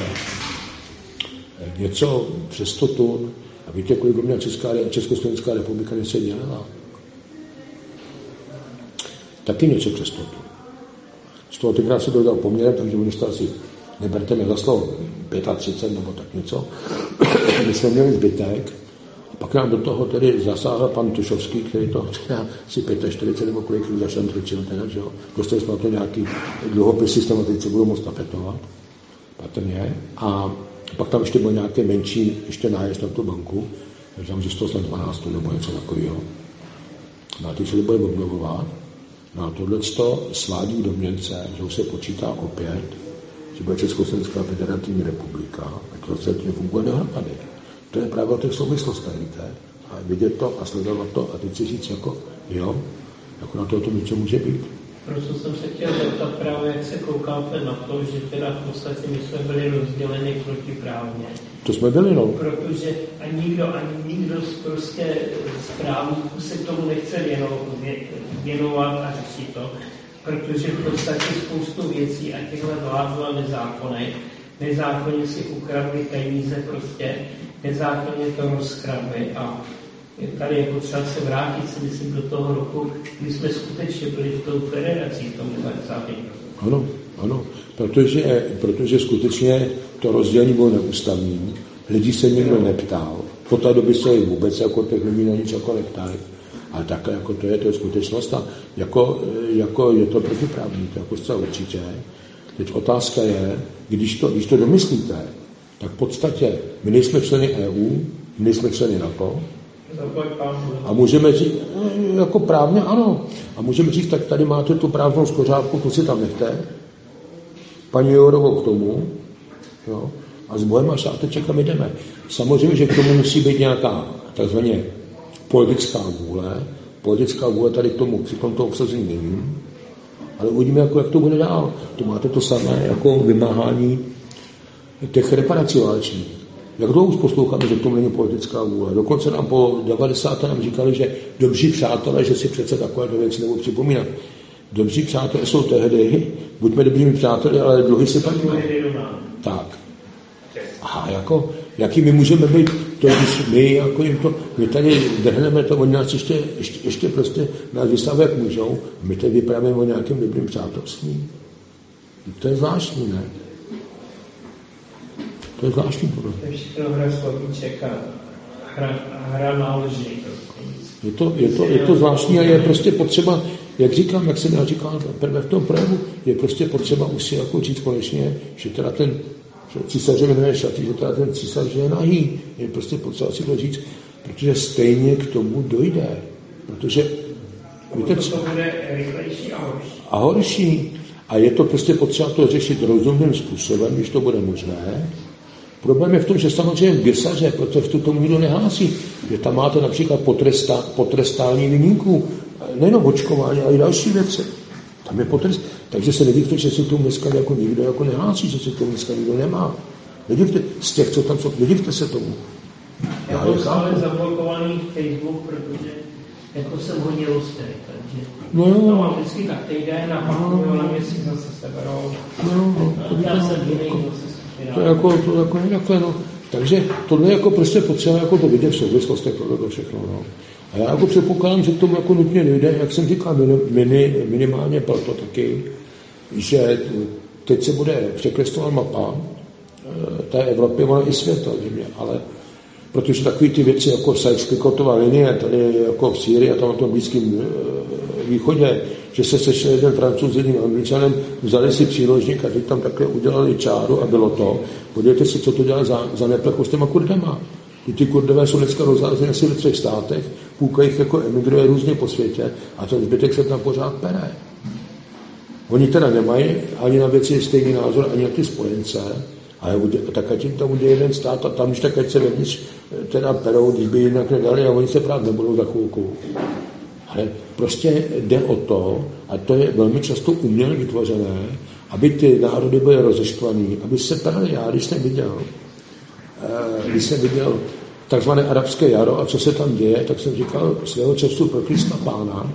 Něco přes sto tun. A víte, kolik ho měla Česká, Československá republika něco dělala? Taky něco přes sto tun. Z toho tenkrát se to dal poměrem, takže oni jste asi, neberte mě za slovo, třicet pět nebo tak něco. My jsme měli zbytek. A pak nám do toho tedy zasáhl pan Tušovský, který to asi čtyřicet pět nebo kolik zašel trčil, teda, že jo. Dostali jsme na to nějaký dluhopis systematicky, budou moc tapetovat, patrně. A pak tam ještě byl nějaký menší ještě nájezd na tu banku, takže tam zůstalo snad dvanáct nebo něco takového. No a teď se to bude obnovovat. No a tohleto svádí domněnce, že už se počítá opět, že bude Československá federativní republika, a to se nefunguje dohromady. To je právě o těch souvislostech, víte? A vidět to a sledovat to a teď si říct, jako jo, jako na to to něco může být. Proto jsem se chtěl zeptat právě, jak se koukáte na to, že teda v podstatě my jsme byli rozděleni protiprávně. To jsme byli, no. Protože ani nikdo, ani nikdo z prostě z právníků se k tomu nechce věnovat a řešit to, protože v podstatě spoustu věcí a těchhle vládla nezákonech, nezákonně si ukradli peníze prostě, nezákonně to rozkradli a tady je potřeba se vrátit si myslím do toho roku, kdy jsme skutečně byli v tou federací v tom devadesátém Ano, ano, protože, protože skutečně to rozdělení bylo neústavní, lidi se nikdo neptal, po té době se vůbec jako těch lidí na nic jako neptali, ale takhle jako to je, to je skutečnost a jako, jako je to protiprávní, to jako zcela určitě. Teď otázka je, když to, když to domyslíte, tak v podstatě my nejsme členy E U, my nejsme členy NATO a můžeme říct, jako právně ano, a můžeme říct, tak tady máte tu právnou skořápku, to si tam nechte, paní Jourovou k tomu, jo, a s bohem a šáteček a jdeme. Samozřejmě, že k tomu musí být nějaká takzvaně politická vůle, politická vůle tady k tomu, při tomto obsazení nevím, ale uvidíme, jako, jak to bude dál. To máte to samé jako vymáhání těch reparací válečných. Jak dlouho už posloucháme, že k tomu není politická vůle. Dokonce nám po devadesátém nám říkali, že dobří přátelé, že si přece takové věci nebudou připomínat. Dobří přátelé jsou tehdy, buďme dobrými přáteli, ale dluhy si platíme. Tak. Aha, jako, jaký my můžeme být, to když my, jako jim to, my tady drhneme to, oni nás ještě, ještě, ještě prostě nás vystaví, jak můžou, my tady vypravíme o nějakém dobrým přátelství. To je zvláštní, ne? To je zvláštní podle. To je všechno hra slovíček a hra, hra na lži. Je to, je, to, je to zvláštní a je prostě potřeba, jak říkám, jak jsem já říkal prvé v tom projevu, je prostě potřeba už si jako říct konečně, že teda ten císaře jmenuje šatý, že teda ten císař je nahý. Je prostě potřeba si to říct, protože stejně k tomu dojde. Protože víte, to bude rychlejší a horší. A horší. A je to prostě potřeba to řešit rozumným způsobem, když to bude možné. Problém je v tom, že samozřejmě Gesaře, protože v tomu nikdo nehlásí, že tam máte například potresta, potrestání viníků, nejenom očkování, ale i další věci. Tam je potrest. Takže se nedivte, že se tomu dneska jako nikdo jako nehlásí, že se tomu dneska nikdo nemá. Nedivte, z těch, co tam jsou, nedivte se tomu. já je je chápu. stále zablokovaný Facebook, protože jako jsem hodně lustej, takže no, to mám vždycky tak týden a pak no, na měsíc zase seberou. No, no, a já jsem jiný, kdo se skupina. To je jako, to jako takhle, no. Takže tohle je jako prostě potřeba jako to vidět v souvislostech, tohle všechno, no. A já jako předpokládám, že k tomu jako nutně dojde, jak jsem říkal, mini, minimálně proto taky, že teď se bude překreslovat mapa té Evropy, ono i světa, ale protože takové ty věci jako Sykes-Picotová linie, tady jako v Sýrii a tam na tom Blízkém východě, že se sešel jeden Francouz s jedním Angličanem, vzali si příložník a teď tam takhle udělali čáru a bylo to. Podívejte si, co to dělá za, za neplechost s těma Kurdama. Ty, ty Kurdové jsou dneska rozházeny asi ve třech státech, půlka jich jako emigruje různě po světě a ten zbytek se tam pořád pere. Oni teda nemají ani na věci stejný názor, ani na ty spojence, ale tak ať jim tam udělá jeden stát a tam, když tak ať se vevnitř teda perou, když by jinak nedali a oni se prát nebudou za chvilku. Ale prostě jde o to, a to je velmi často uměle vytvořené, aby ty národy byly rozeštvaný, aby se prali. Já, když jsem viděl, když jsem viděl takzvané arabské jaro a co se tam děje, tak jsem říkal svého času pro Krista Pána,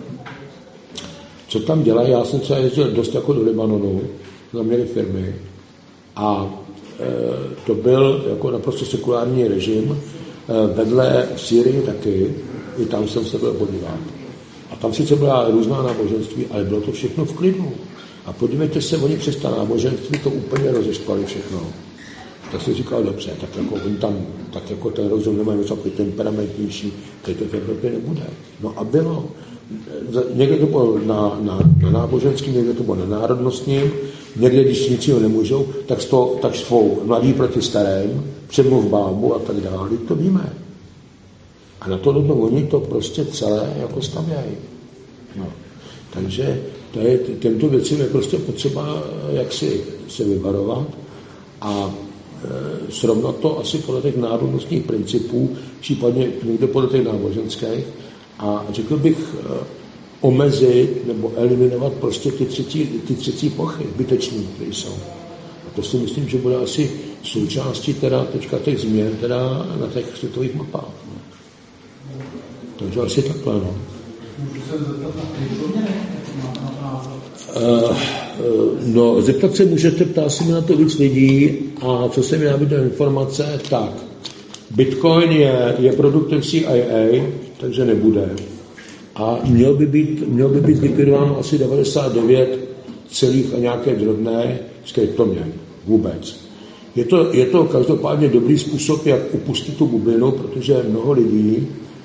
co tam dělají. Já jsem třeba jezdil dost jako do Libanonu, tam měli firmy a e, to byl jako naprosto sekulární režim, e, vedle v Sýrii taky, i tam jsem se byl podívat. A tam sice byla různá náboženství, ale bylo to všechno v klidu. A podívejte se, oni přes ta náboženství to úplně rozeštvali všechno. Tak jsem říkal, dobře, tak jako oni tam, tak jako ten rozum nemají něco temperamentnější, teď to v Evropě nebude. No a bylo. Někde to bylo na, na, na náboženským, někde to bylo na národnostním, někde, když ničeho nemůžou, tak, sto, tak svou mladí proti starém, přemluv bábu a tak dále, to víme. A na to no, oni to prostě celé jako stavějí. No. Takže to je, tento věcem je prostě potřeba jak si se vyvarovat a e, srovnat to asi podle těch národnostních principů, případně někde podle těch náboženských a řekl bych e, omezit nebo eliminovat prostě ty třetí, ty třetí plochy, zbytečný, které jsou. A to si myslím, že bude asi součástí teda teďka těch změn teda na těch světových mapách. No. Takže asi takhle, no. Můžu se zeptat na kryptoměny? Uh, no, zeptat se můžete, ptá se mi na to víc lidí a co se mi nabídne informace, tak Bitcoin je, je produktem C I A, takže nebude. A měl by být, měl by být zlikvidováno asi devadesát devět celých a nějaké drobné z kryptoměn. Vůbec. Je to, je to každopádně dobrý způsob, jak upustit tu bublinu, protože mnoho lidí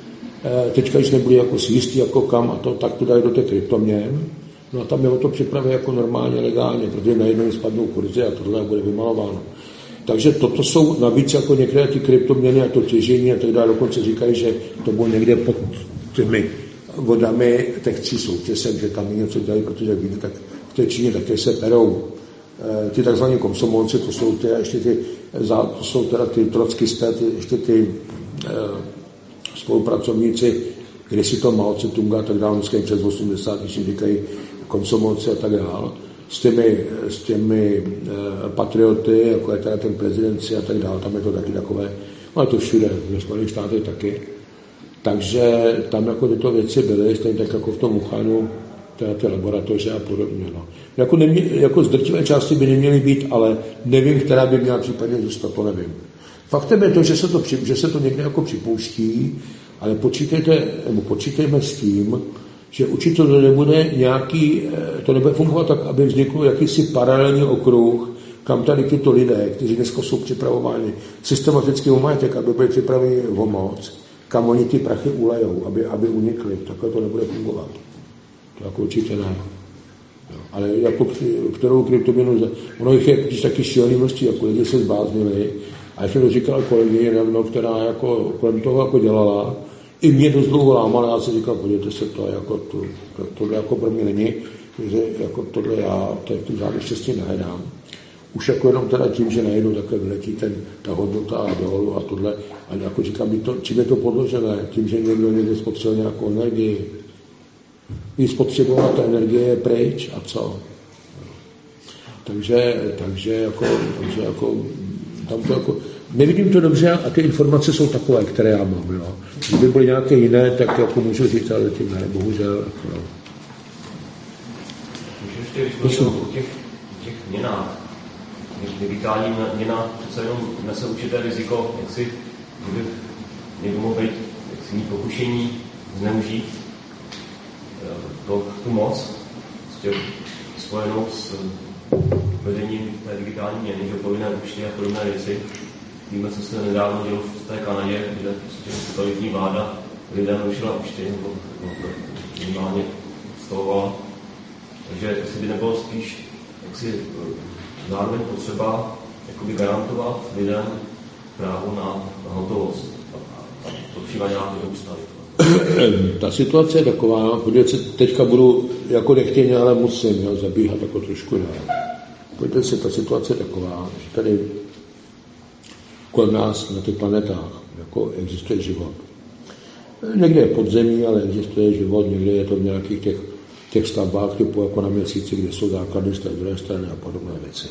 teďka již nebyli jako si jistí, jako kam a to, tak to dají do těch kryptoměn. No a tam je o to připraví jako normálně, legálně, protože najednou spadnou kurzy a tohle bude vymalováno. Takže toto jsou navíc jako některé ty kryptoměny a to těžení a tak dále. Dokonce říkají, že to bylo někde pod těmi vodami těch tří soutěsek, že tam něco dělají, protože jak víte, tak v té Číně také se perou e, ty takzvaní komsomolci, to jsou ty, ještě ty, to jsou teda ty trockisté, ty, ještě ty e, spolupracovníci, když si to Mao Tse-tunga a tak dále, dneska přes osmdesát, když jim říkají komsomolci a tak dále, s těmi, s těmi e, patrioty, jako je teda ten prezidenci a tak dále, tam je to taky takové, ale to všude, ve Spojených státech taky. Takže tam jako tyto věci byly, stejně tak jako v tom Wuhanu, teda ty laboratoře a podobně. No. Jako, nemě, jako z drtivé části by neměly být, ale nevím, která by měla případně zůstat, to nevím. Faktem je to, že se to, že se to někde jako připouští, ale počítejte, nebo počítejme s tím, že určitě to nebude nějaký, to nebude fungovat tak, aby vznikl jakýsi paralelní okruh, kam tady tyto lidé, kteří dneska jsou připravováni systematicky o majetek, aby byli připraveni o moc, kam oni ty prachy ulejou, aby, aby unikli. Takhle to nebude fungovat. To jako určitě ne. Jo. Ale jako kterou kryptoměnu, ono jich je když taky šílený množství, jako lidi se zbláznili. A já jsem to říkal kolegyně nedávno, která jako kolem toho jako dělala, i mě dost dlouho lámala, já jsem říkal, podívejte se, to jako to, to, tohle jako pro mě není, že jako tohle já to žádný štěstí nehledám. Už jako jenom teda tím, že najednou takhle vyletí ten, ta hodnota a dolů a tohle. A jako říkám, to, čím je to podložené? Tím, že někdo někde spotřeboval nějakou energii. Když spotřebovala ta energie je pryč a co? Takže, takže, jako, takže jako, tam to jako, nevidím to dobře a ty informace jsou takové, které já mám. Jo. Kdyby byly nějaké jiné, tak jako můžu říct, ale tím ne, bohužel. Jako, Můžu ještě vysvětlit o těch, těch měnách. Digitální měna přece jenom nese určité riziko, jak si kdyby někdo mohl být, jak si mít pokušení zneužít to, tu moc prostě spojenou s vedením té digitální měny, že povinné účty a podobné věci. Víme, co se nedávno dělo v té Kanadě, kde prostě totalitní vláda lidem rušila účty, nebo minimálně stavovala. Takže jestli by nebylo spíš jaksi zároveň potřeba jakoby garantovat lidem právo na, na hotovost a to případně nějaké ústavy. Ta situace je taková, podívejte se, teďka budu jako nechtěně, ale musím jo, zabíhat jako trošku dál. Podívejte se, ta situace je taková, že tady kolem nás na těch planetách jako existuje život. Někde je podzemí, ale existuje život, někde je to v nějakých těch, těch stavbách typu jako na Měsíci, kde jsou základy z té druhé strany a podobné věci.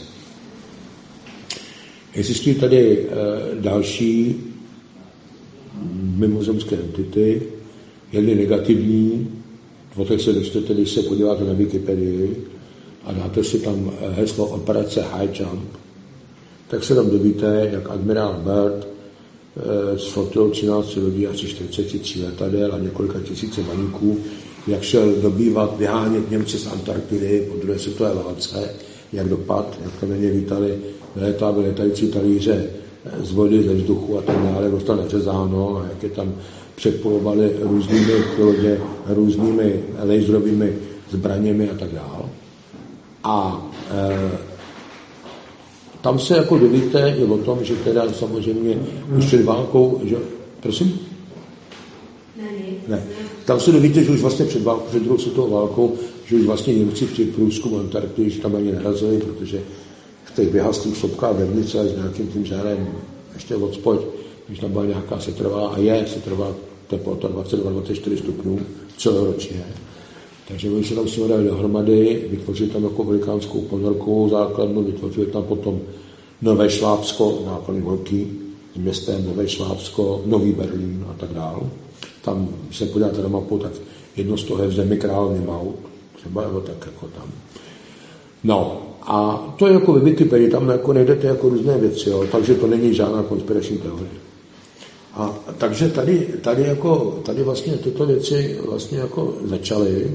Existují tady e, další mimozemské entity, jedny negativní, o těch se dočtete, když se podíváte na Wikipedii a dáte si tam heslo operace High Jump, tak se tam dovíte, jak admirál Byrd e, s flotilou třinácti lodí asi čtyřicet tři letadel a několika tisíce maníků, jak šel dobývat, vyhánět Němce z Antarktidy po druhé světové válce, jak dopad, jak tam na ně vítali létávy, létající talíře z vody, ze vzduchu a tak dále, jak to neřezáno a jak je tam přepolovali různými lodě, různými laserovými zbraněmi a tak dále. A e, tam se jako dovíte i o tom, že teda samozřejmě už před válkou, že, prosím? Ne, ne. Tam se dovíte, že už vlastně před, válkou, před druhou světovou válkou, že už vlastně Němci v těch průzkumu Antarktidy, že tam ani nerazili, protože v těch vyhaslých sopkách vevnice s nějakým tím žárem ještě odspoď, když tam byla nějaká setrvalá a je setrvalá teplota dvacet dva až dvacet čtyři stupňů celoročně. Takže oni se tam si dali dohromady, vytvořili tam jako velikánskou ponorkovou základnu, vytvořili tam potom Nové Švábsko, základny velký, s městem Nové Švábsko, Nový Berlín a tak dále. Tam, když se podíváte na mapu, tak jedno z toho je v zemi královny Maud, třeba jako tak jako tam. No, a to je jako ve Wikipedii, tam jako najdete jako různé věci, jo, takže to není žádná konspirační teorie. A takže tady, tady, jako, tady vlastně tyto věci vlastně jako začaly,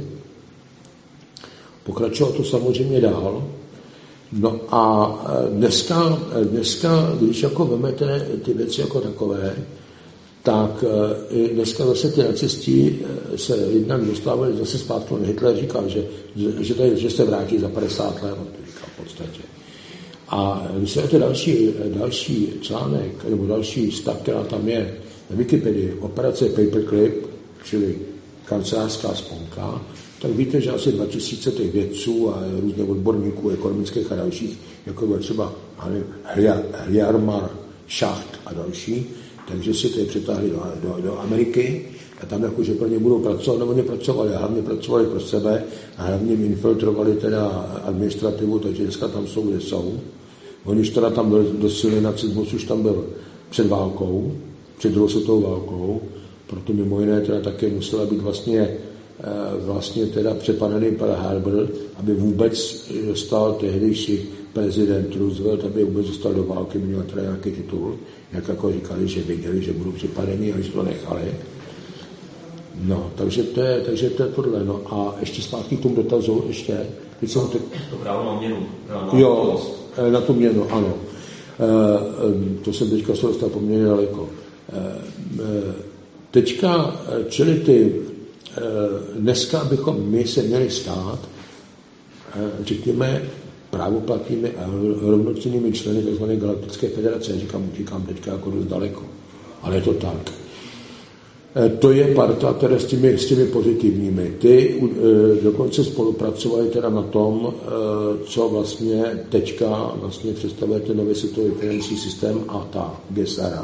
pokračovalo to samozřejmě dál. No a dneska, dneska když jako vemete ty věci jako takové, tak i dneska zase ty nacisti se jednak dostávali zase zpátky, Hitler říkal, že, že, tady, že se vrátí za padesát let, to říkal v podstatě. A když se to další, další článek, nebo další stav, která tam je na Wikipedii, operace Paperclip, čili kancelářská sponka, tak víte, že asi dva tisíce těch vědců a různých odborníků ekonomických a dalších, jako byl třeba Hjalmar Schacht a další, takže si to přitáhli do, do, do Ameriky a tam jakože pro ně budou pracovat, nebo oni pracovali, hlavně pracovali pro sebe a hlavně infiltrovali teda administrativu, takže dneska tam jsou, kde jsou. Oni už teda tam do silný nacismus už tam byl před válkou, před druhou světovou válkou, proto mimo jiné teda také musela být vlastně, vlastně teda přepadaný Pearl Harbor, aby vůbec dostal tehdejší prezident Roosevelt, aby vůbec dostal do války, měl teda nějaký titul, jak jako říkali, že věděli, že budou připadení a že to nechali. No, takže to je, takže to je tohle. No a ještě zpátky k tomu dotazu, ještě. Jsem te... To právo na měnu. Na jo, na tu měnu, ano. E, to jsem teďka se dostal poměrně daleko. E, teďka, čili ty, e, dneska bychom my se měli stát, e, řekněme, právoplatnými a rovnocennými členy tzv. Galaktické federace. Já říkám, říkám teďka jako dost daleko. Ale je to tak. To je parta teda s těmi, s těmi pozitivními. Ty dokonce spolupracovali teda na tom, co vlastně teďka vlastně představuje ten nový světový finanční systém a ta G S R.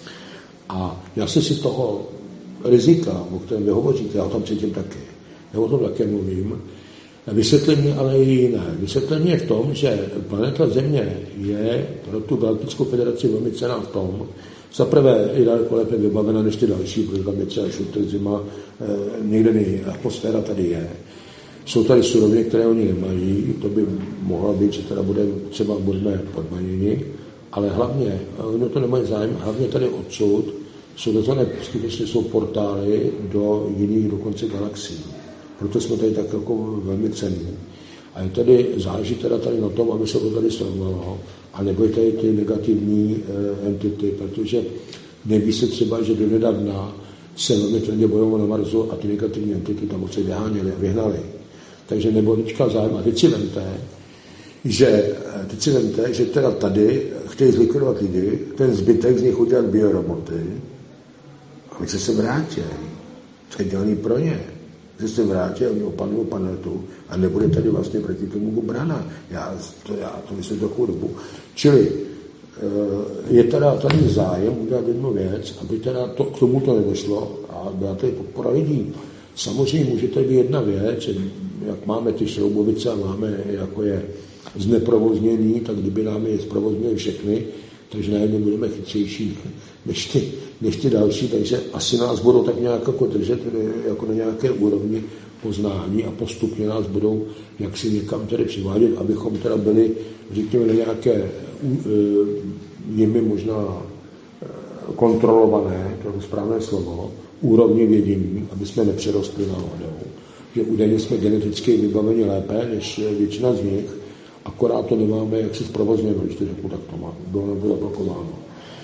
A já jsem si toho rizika, o kterém vy hovoříte, já o tom předtím taky, já o tom také mluvím, Vysvětlení ale je jiné. Vysvětlení je v tom, že planeta Země je pro tu Galaktickou federaci velmi cenná v tom, za prvé je daleko lépe vybavena než ty další, protože tam je třeba šutr, zima, někde nej, atmosféra tady je. Jsou tady suroviny, které oni nemají, to by mohlo být, že teda bude, třeba budeme podmaněni, ale hlavně, oni to nemají zájem, hlavně tady odsud, jsou to skutečně jsou portály do jiných dokonce galaxií. Proto jsme tady tak jako velmi cenní. A je tady, záleží teda tady na tom, aby se to tady srovnalo, a nebo je tady ty negativní e, entity, protože neví se třeba, že do nedávna se velmi tvrdě bojovalo na Marsu a ty negativní entity tam se vyháněly a vyhnali. Takže nebo teďka zájem. A teď si vemte, že, teď si vemte, že teda tady chtějí zlikvidovat lidi, ten zbytek z nich udělat bioroboty a my se se vrátí. To je dělaný pro ně. Že se vrátí a oni opanují planetu a nebude tady vlastně proti tomu obrana. Já to, já to myslím takovou dobu. Čili je teda tady zájem udělat jednu věc, aby teda to, k tomu to nedošlo a byla tady podpora lidí. Samozřejmě může tady být jedna věc, jak máme ty šroubovice a máme, jako je zneprovozněný, tak kdyby nám je zprovozněli všechny, takže najednou budeme chytřejší než ty, než ty další, takže asi nás budou tak nějak jako držet jako na nějaké úrovni poznání a postupně nás budou jaksi někam tedy přivádět, abychom teda byli, řekněme, na nějaké jimi možná kontrolované, to je správné slovo, úrovni vědění, aby jsme nepřerostli náhodou. Že údajně jsme geneticky vybaveni lépe než většina z nich, akorát to nemáme jaksi zprovozněno, když to řeknu, tak to má, bylo nebo zablokováno.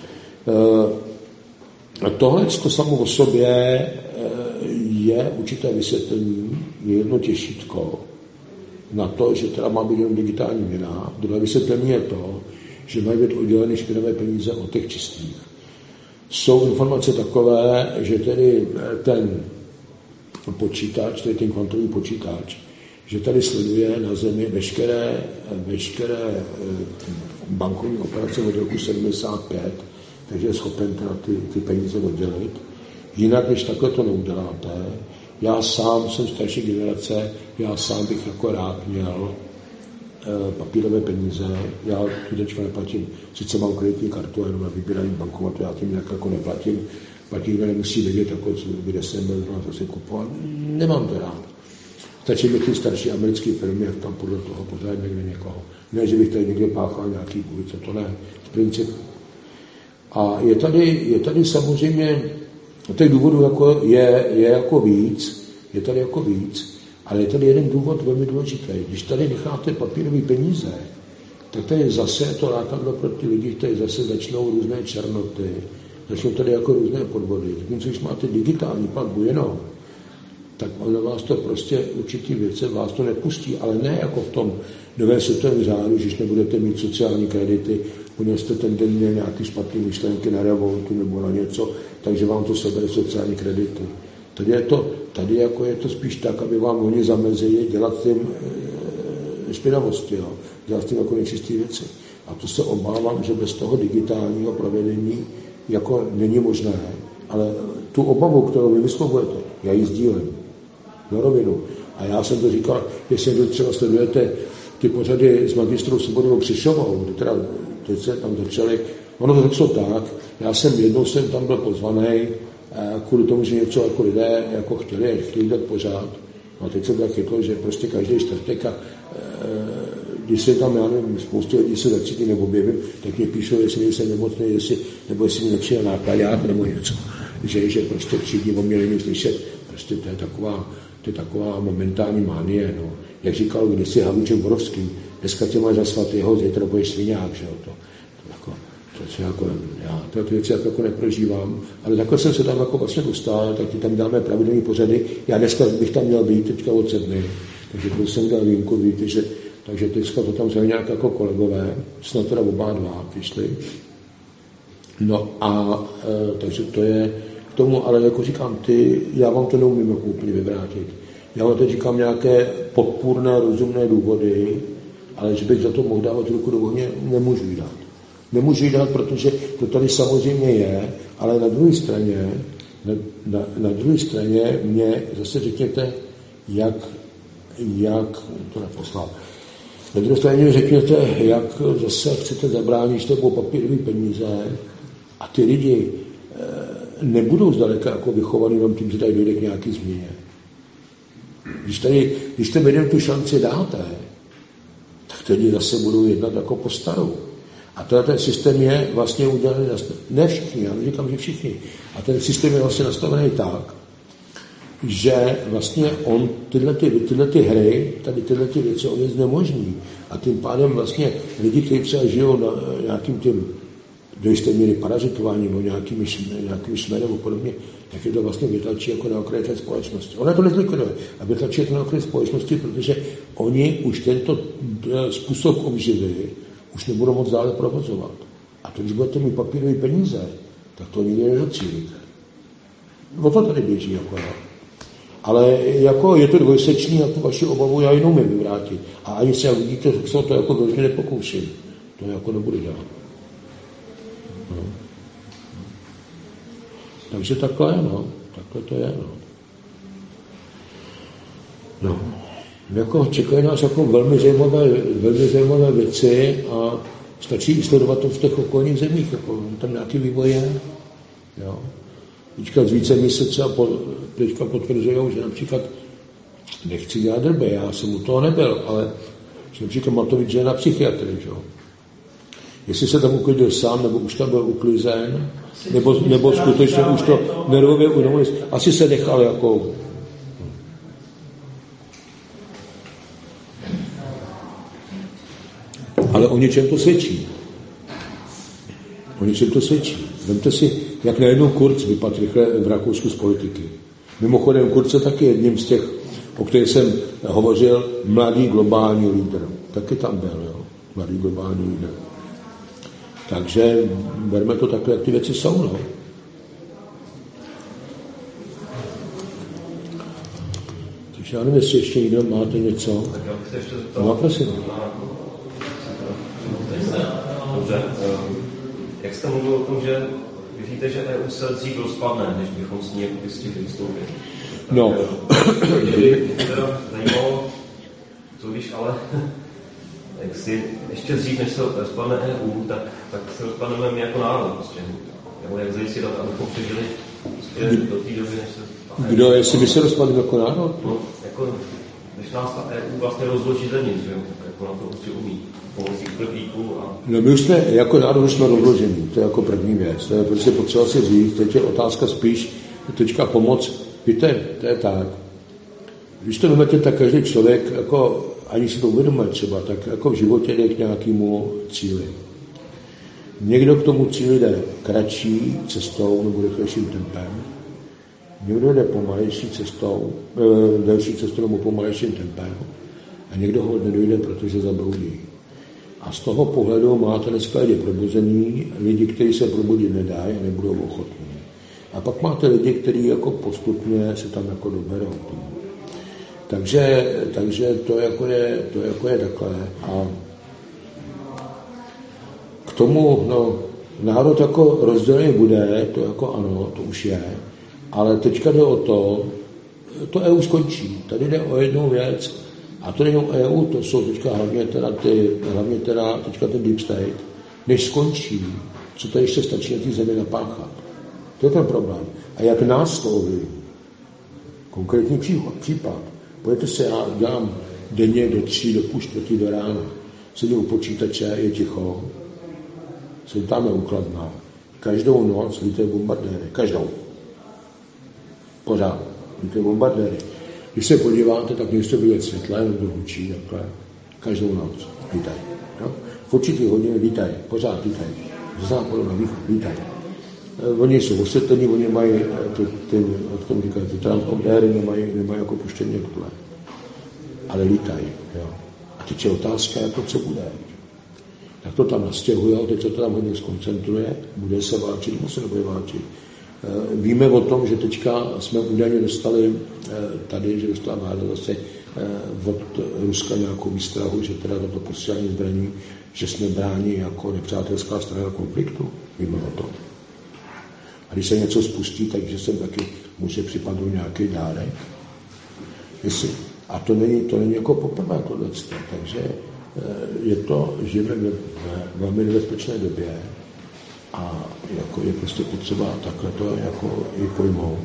E, tohle to samo o sobě e, je určité vysvětlení, je jedno těšítko na to, že teda má být jenom digitální měna. Druhé vysvětlení je to, že mají být odděleny špinavé peníze od těch čistých. Jsou informace takové, že tedy ten počítač, tedy ten kvantový počítač, že tady sleduje na Zemi veškeré, veškeré bankovní operace od roku sedmdesát pět, takže je schopen teda ty, ty peníze oddělit. Jinak, když takhle to neuděláte, já sám jsem starší generace, já sám bych jako rád měl papírové peníze, já tudečka neplatím, sice mám kreditní kartu, jenom na vybírání bankomatu, já tím nějak jako neplatím, platím, nemusí vědět, jako, kde jsem byl, to si kupovat, nemám to rád. Stačí bych ty starší americké firmy, jak tam podle toho pořád někde někoho. Ne, že bych tady někde páchal nějaký ulice, to ne, z principu. A je tady, je tady samozřejmě, těch důvodů jako je, je jako víc, je tady jako víc, ale je tady jeden důvod velmi důležitý. Když tady necháte papírové peníze, tak tady zase to lákadlo pro ty lidi, tady zase začnou různé černoty, začnou tady jako různé podvody. Zatímco když máte digitální platbu jenom, tak ono vás to prostě určitý věce, vás to nepustí, ale ne jako v tom novém světovém řádu, že nebudete mít sociální kredity, protože jste ten den měl nějaký špatný myšlenky na revoltu nebo na něco, takže vám to sebere sociální kredity. Tady je to, tady jako je to spíš tak, aby vám oni zamezili dělat tím e, špinavosti, jo? Dělat tím jako nečisté věci. A to se obávám, že bez toho digitálního provedení jako není možné. Ale tu obavu, kterou vy vyslovujete, já ji sdílím. Na rovinu. A já jsem to říkal, jestli vy třeba sledujete ty pořady s magistrou Svobodou Přišovou, kde teda teď se tam začali, ono to začalo tak, já jsem jednou jsem tam byl pozvaný, kvůli tomu, že něco jako lidé jako chtěli, chtěli dát pořád. A teď se tak chytlo, že prostě každý čtvrtek a když se tam, já nevím, spoustu lidí se začítí nebo objevím, tak mě píšou, jestli nejsem nemocný, jestli, nebo jestli mi nepřijel nákladák nebo něco. Že, že prostě všichni o mě není slyšet. Prostě to je taková, to je taková momentální mánie. No. Jak říkal kdysi Havlíček Borovský, dneska tě máš za svatýho, zítra budeš sviňák, že jo. To, to, jako, to, jako, já to ty věci jako neprožívám, ale takhle jsem se tam jako vlastně dostal, tak ti tam dáme pravidelné pořady. Já dneska bych tam měl být teďka od sedmi, takže to jsem dal výjimku, víte, že takže teďka to tam vzali nějak jako kolegové, snad teda oba dva vyšli. No a e, takže to je k tomu, ale jako říkám, ty, já vám to neumím jako úplně vyvrátit. Já vám teď říkám nějaké podpůrné, rozumné důvody, ale že bych za to mohl dávat ruku do ohně, nemůžu jí dát. Nemůžu jí dát, protože to tady samozřejmě je, ale na druhé straně, na, na, na druhé straně mě zase řekněte, jak, jak to neposlal. Na druhé straně řekněte, jak zase chcete zabránit, že to budou papírové peníze a ty lidi nebudou zdaleka jako vychovaný jenom tím, že tady dojde k nějaký změně. Když, tady, když těm lidem tu šanci dáte, tak ty lidi zase budou jednat jako po starou. A ten systém je vlastně udělaný, ne všichni, já neříkám, že všichni, a ten systém je vlastně nastavený tak, že vlastně on tyhle, ty, tyhle ty hry, tady tyhle ty věci, on je znemožní. A tím pádem vlastně lidi, kteří třeba žijou na nějakým tím do jisté míry parazitování nebo nějakými, nějakými směrem a podobně, tak je to vlastně vytlačí jako na okraji té společnosti. Ona to nezlikviduje, a vytlačí to na okraji společnosti, protože oni už tento způsob obživy už nebudou moc dále provozovat. A to, když budete mít papírové peníze, tak to nikdy nezacílíte. O to tady běží jako no. Ale jako je to dvojsečný a tu vaši obavu já jenom umím vyvrátit. A ani se, jak vidíte, tak se to jako velmi nepokouším. To jako nebude dělat. No. Takže takhle, no. Takhle to je, no. No. Jako čekají nás jako velmi zajímavé, velmi zajímavé věci a stačí sledovat to v těch okolních zemích, jako tam nějaký vývoj je. Jo. Teďka z více měsíce a po, teďka potvrzují, že například nechci dělat drbe, já jsem u toho nebyl, ale že například Matovič je na psychiatrii, že jo. Jestli se tam uklidil sám, nebo už tam byl uklizen, nebo, nebo skutečně už to nervově uvědomil, asi se nechal jako... Ale o něčem to svědčí. O něčem to svědčí. Vemte si, jak najednou Kurz vypadl rychle v Rakousku z politiky. Mimochodem Kurz je taky jedním z těch, o kterých jsem hovořil, mladý globální lídr. Taky tam byl, jo? Mladý globální lídr. Takže berme to takhle, jak ty věci jsou, no. Takže já nevím, jestli ještě někdo máte něco. Tak já bych se ještě zeptal. No, prosím. Dobře. Jak jste mluvil o tom, že věříte, že E U se dřív rozpadne, než bychom s ní jako stihli vystoupit? No. Kdyby teda zajímalo, co když ale jak si ještě dřív, než se rozpadne E U, tak, tak se rozpadneme my jako národ. Prostě. Nebo jak zajistit, abychom přežili prostě do té doby, než se... Kdo, jestli by se rozpadl jako národ? No, jako, než nás ta E U vlastně rozloží zevnitř, že jo? Jako na to určitě umí. Pomocí uprchlíků a... No my už jsme, jako národ jsme rozložení, to je jako první věc. To je prostě potřeba si říct, teď je otázka spíš, teďka pomoc, víte, to je tak. Když to vezmete, tak každý člověk, jako, ani si to uvědomuje třeba, tak jako v životě jde k nějakému cíli. Někdo k tomu cíli jde kratší cestou nebo rychlejším tempem, někdo jde pomalejší cestou, e, delší cestou nebo pomalejším tempem a někdo ho nedojde, protože zabroudí. A z toho pohledu máte dneska lidi probuzený, lidi, kteří se probudit nedají a nebudou ochotní. A pak máte lidi, kteří jako postupně se tam jako doberou. Takže, takže to, jako je, to jako je takhle. A k tomu, no, národ jako rozdělený bude, to jako ano, to už je, ale teďka jde o to, to E U skončí. Tady jde o jednu věc, a to jenom E U, to jsou teďka hlavně teda, ty, hlavně teda teďka ten deep state, než skončí, co to ještě stačí na té zemi napáchat. To je ten problém. A jak nás to ovlivní? Konkrétní případ. Pojďte se, já dělám denně do tří, do půl čtvrtý do rána. Sedím u počítače, je ticho. Jsem tam ukladná. Každou noc lítají bombardéry. Každou. Pořád. Lítají bombardéry. Když se podíváte, tak nejste vidět světlé, nebo hučí, takhle. Každou noc lítají. No? V určitých hodinách lítají. Pořád lítají. Z západu na východ lítají. Oni jsou osvětlení, oni mají, ty, ty, jak tomu říkají, ty transpondéry nemají, nemají jako puštění tohle. Ale lítají, jo. A teď je otázka, jako co bude. Jak to tam nastěhuje, teď se to tam hodně zkoncentruje, bude se válčit, nebo se nebude válčit. Víme o tom, že teďka jsme údajně dostali tady, že dostala vláda zase od Ruska nějakou výstrahu, že teda toto posílání zbraní, že jsme bráni jako nepřátelská strana konfliktu. Víme o tom. A když se něco spustí, takže se taky může připadnout nějaký dárek. Jestli, A to není, to není jako poprvé tohleto. Takže je to, žijeme ve velmi nebezpečné době a jako je prostě potřeba takhle to jako i pojmout.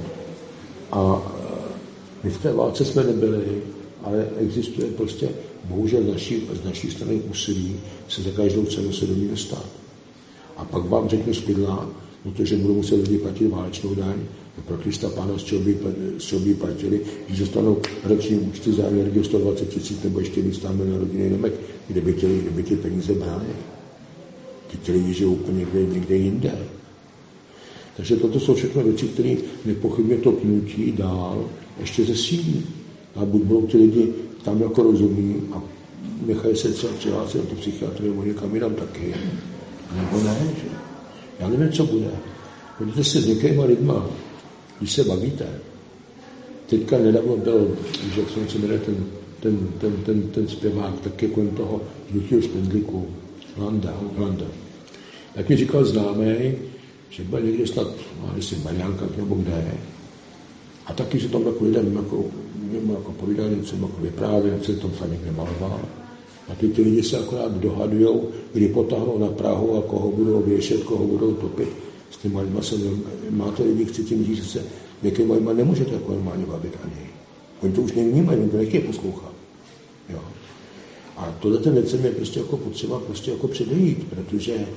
A my v té válce jsme nebyli, ale existuje prostě bohužel z naší, z naší strany úsilí se za každou cenu se do ní dostat. A pak vám řekne Špidla, protože budou muset lidi platit válečnou daň, pro Krista Pána, z čeho by, z čeho by platili, když dostanou roční účty za energii sto dvacet tisíc nebo ještě víc tam na rodinný domek, kde by chtěli, kde by ty peníze brali. Ty ti lidi žijou úplně někde, někde jinde. Takže toto jsou všechno věci, které nepochybně to pnutí dál ještě zesílí. A buď budou ty lidi tam jako rozumí a nechají se třeba přihlásit na tu psychiatrii nebo někam jinam taky. Nebo ne, že? Já nevím, co bude. Budete se s někýma lidma, když se bavíte. Teďka nedávno byl, když jak jsem se jmenuje ten, ten, ten, ten, ten zpěvák, taky kolem toho žlutého špendlíku, Landa, Landa. Tak mi říkal známý, že byl někde snad, má jestli Mariánka nebo kde, a taky se tam jako lidem jako, jako povídali, něco jako vyprávěl, jak se tam fakt někde maloval. A ty, ty lidi se akorát dohadujou, kdy potáhnou na Prahu a koho budou věšet, koho budou topit. S těma lidma se máte lidi, chci tím říct, že se někým lidma nemůžete jako normálně bavit ani. Oni to už nevnímají, oni to nechtějí poslouchat. Jo. A tohle ten věcem je prostě jako potřeba prostě jako předejít, protože e,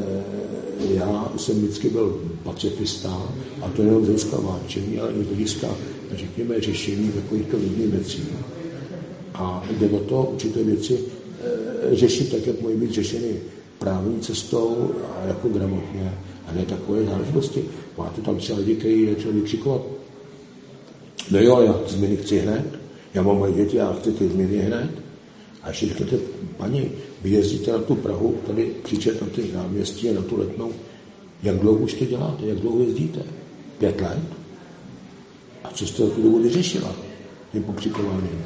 já jsem vždycky byl pacifista a to jenom z hlediska válčení, ale i z hlediska, řekněme, řešení takovýchto různých věcí. A jde o to určité věci e, řešit tak, jak mají být řešeny právní cestou a jako gramotně. A ne takové záležitosti. Máte tam třeba lidi, kteří začali vykřikovat. No jo, já ty změny chci hned. Já mám moje děti, já chci ty změny hned. A ještě říkáte, paní, vy jezdíte na tu Prahu, tady křičet na ty náměstí a na tu Letnou. Jak dlouho už to děláte? Jak dlouho jezdíte? Pět let? A co jste za tu dobu vyřešila? Tím pokřikováním.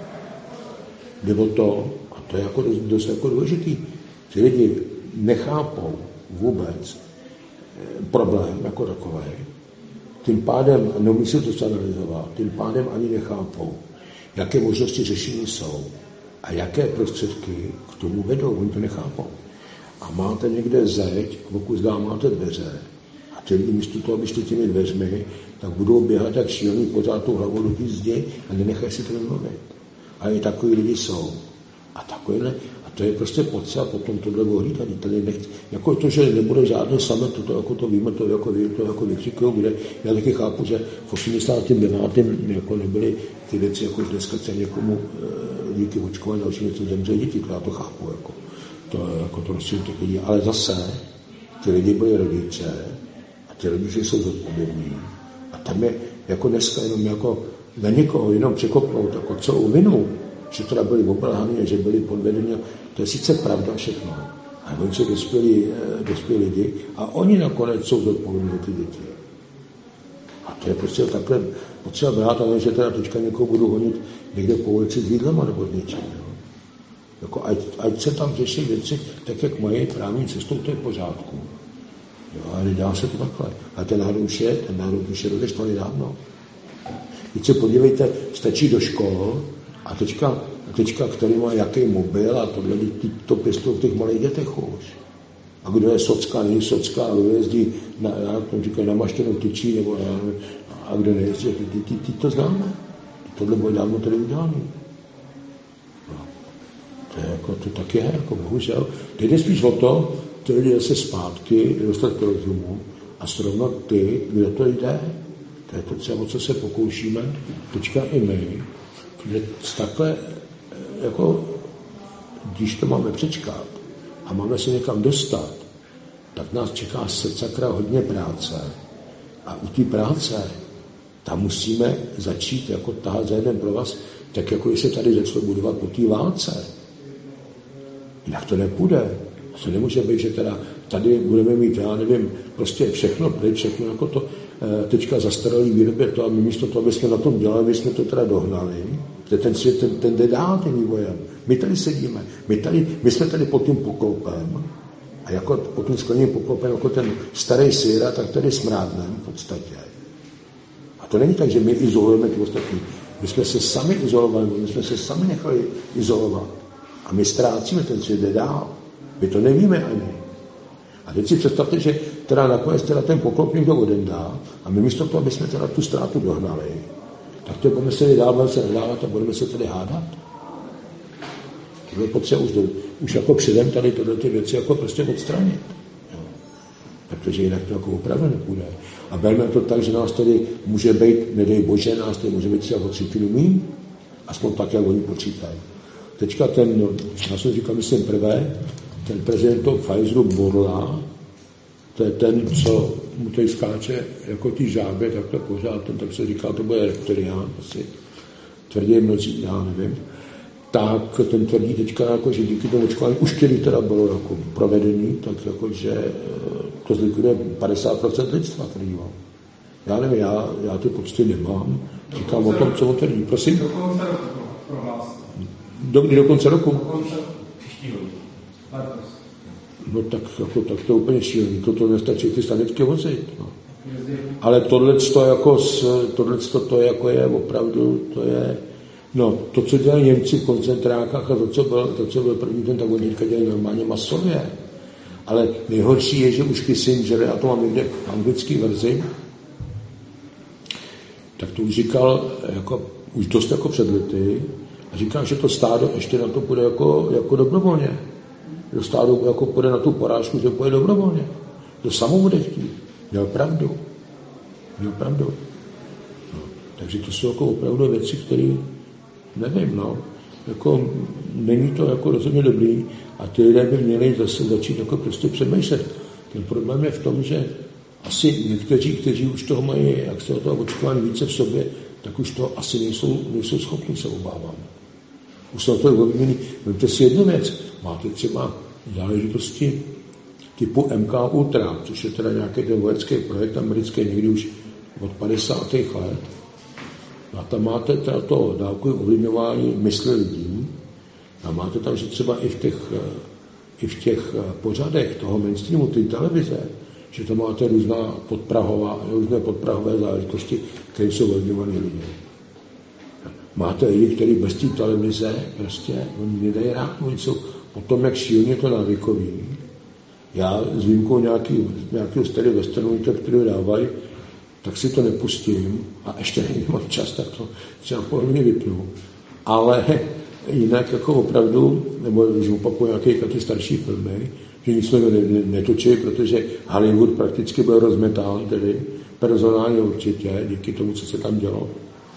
Nebo to, a to je jako dost, dost jako důležitý, že lidi nechápou vůbec problém jako takový, tím pádem, neumí se to analyzovat, tím pádem ani nechápou, jaké možnosti řešení jsou a jaké prostředky k tomu vedou, oni to nechápou. A máte někde zeď, pokud zdá máte dveře, a ty lidi místo toho, aby šli těmi dveřmi, tak budou běhat jak šílení pořád tou hlavou do té zdi a nenechají si to nemluvit. A i takový lidi jsou. A takovýhle, a to je prostě potřeba potom tohle ohlídat. Tady nechci, jako to, že nebude žádný samet, to, jako to víme, to jako, to jako vykřikují, kde já taky chápu, že v osmdesátém devátém jako nebyly ty věci, jako dneska se někomu díky očkování další něco zemře děti, to já to chápu, jako to, jako to rozčím těch lidí, ale zase ty lidi byli rodiče a ty rodiče jsou zodpovědní a tam je jako dneska jenom jako na někoho jenom překopnout jako celou vinu, že teda byli obelhaní a že byli podvedení. To je sice pravda všechno, ale oni jsou dospělí, dospělí lidi a oni nakonec jsou zodpovědní za ty děti. A to je prostě takhle potřeba brát, ale že teda teďka někoho budu honit někde po ulici s jídlema nebo s něčím. Jako ať, ať se tam řeší věci tak, jak mají právní cestou, to je v pořádku. Jo, ale nedá se to takhle. A ten národ už je, ten národ už je rozeštvaný dávno. Když se podívejte, stačí do škol a teďka, teďka který má jaký mobil a tohle, to pěstují v těch malých dětech už. A kdo je socká, není socká, kdo jezdí na, já to říkají, na maštěnou tyčí, nebo já nevím, a kdo nejezdí, ty, ty, ty, ty to známe. Tohle bude dávno tady udělané. No. To, je jako, to tak je, jako bohužel. Teď jde spíš o to, ty lidi zase zpátky, dostat k rozumu a srovnat ty, kdo to jde. To je to třeba, o co se pokoušíme, teďka i my, že takhle, jako, když to máme přečkat a máme se někam dostat, tak nás čeká sakra hodně práce. A u té práce, tam musíme začít jako tahat za jeden provaz, tak jako když se tady začalo budovat po té válce. Jinak to nepůjde. To nemůže být, že teda tady budeme mít, já nevím, prostě všechno pryč, všechno jako to teďka zastaralý výrobě to a my místo toho, aby jsme na tom dělali, my jsme to teda dohnali. Ten svět, ten, ten jde dál tím vývojem. My tady sedíme, my, tady, my jsme tady pod tím poklopem a jako pod tím sklením poklopem, jako ten starý syra, tak tady smrádnem v podstatě. A to není tak, že my izolujeme ty ostatní. My jsme se sami izolovali, my jsme se sami nechali izolovat. A my ztrácíme, ten svět jde dál. My to nevíme ani. A teď si představte, že teda nakonec teda ten poklop někdo odendá a my místo toho, aby jsme teda tu ztrátu dohnali, tak to budeme se dál, budeme se nedávat a budeme se tedy hádat. To je potřeba už, do, už jako předem tady tohle ty věci jako prostě odstranit. Jo. Protože jinak to jako opravdu nepůjde. A berme to tak, že nás tady může být, nedej bože, nás tady může být třeba o třetinu míň, aspoň tak, jak oni počítají. Teďka ten, no, já jsem říkal, myslím prvé, ten prezident toho Pfizeru Borla, to je ten, co mu tady skáče jako ty žáby, takhle pořád, ten, tak se říká, to bude reptilián, asi tvrdí mnozí, já nevím, tak ten tvrdí teďka, jako, že díky tomu očkování, už který teda bylo jako provedený, tak jako, že to zlikviduje padesát procent lidstva, který mám. Já nevím, já, já ty pocty nemám, říkám o tom, co on tvrdí, prosím. Do konce roku prohlásil. Do, kdy do konce roku? Do konce příštího. No tak, jako, tak to je úplně šílený. Toto nestačí ty sanitky vozit. No. Ale tohleto jako, tohleto to jako je opravdu, to je, no, to, co dělají Němci v koncentrákách a to, co byl, to, co byl první ten, tak oni teďka dělají normálně masově. Ale nejhorší je, že už Kissinger, já to mám někde v anglické verzi, tak to už říkal jako, už dost jako před lety a říkal, že to stádo ještě na to půjde jako, jako dobrovolně. Že stádo jako půjde na tu porážku, že půjde dobrovolně. To samo bude chtít. Měl pravdu. Měl pravdu. No, takže to jsou jako opravdu věci, které nevím, no. Jako, není to jako rozhodně dobrý a ty lidé by měli zase začít jako prostě přemýšlet. Ten problém je v tom, že asi někteří, kteří už toho mají, jak se o toho očkování více v sobě, tak už to asi nejsou, nejsou schopni, se obávám. Už jsou to vymění. Vemte si jednu věc. Máte třeba záležitosti typu M K Ultra, což je teda nějaký ten vojenský projekt americký, někdy už od padesátých let. A tam máte teda to dálkové ovlivňování mysli lidí. A máte tam, že třeba i v těch, i v těch pořadech toho mainstreamu, té televize, že tam máte různá podprahová, různé podprahové záležitosti, které jsou ovlivňované lidi. Máte lidi, kteří bez té televize prostě, oni nedají rád, oni jsou potom, jak šíleně to návykový. Já s výjimkou nějaký, nějakého starého westernu, který dávají, tak si to nepustím a ještě není moc čas, tak to třeba pohodlně vypnu. Ale jinak jako opravdu, nebo když opakuju nějaké ty starší filmy, že nic ne, ne, netočí, protože Hollywood prakticky byl rozmetán, tedy personálně určitě, díky tomu, co se tam dělo.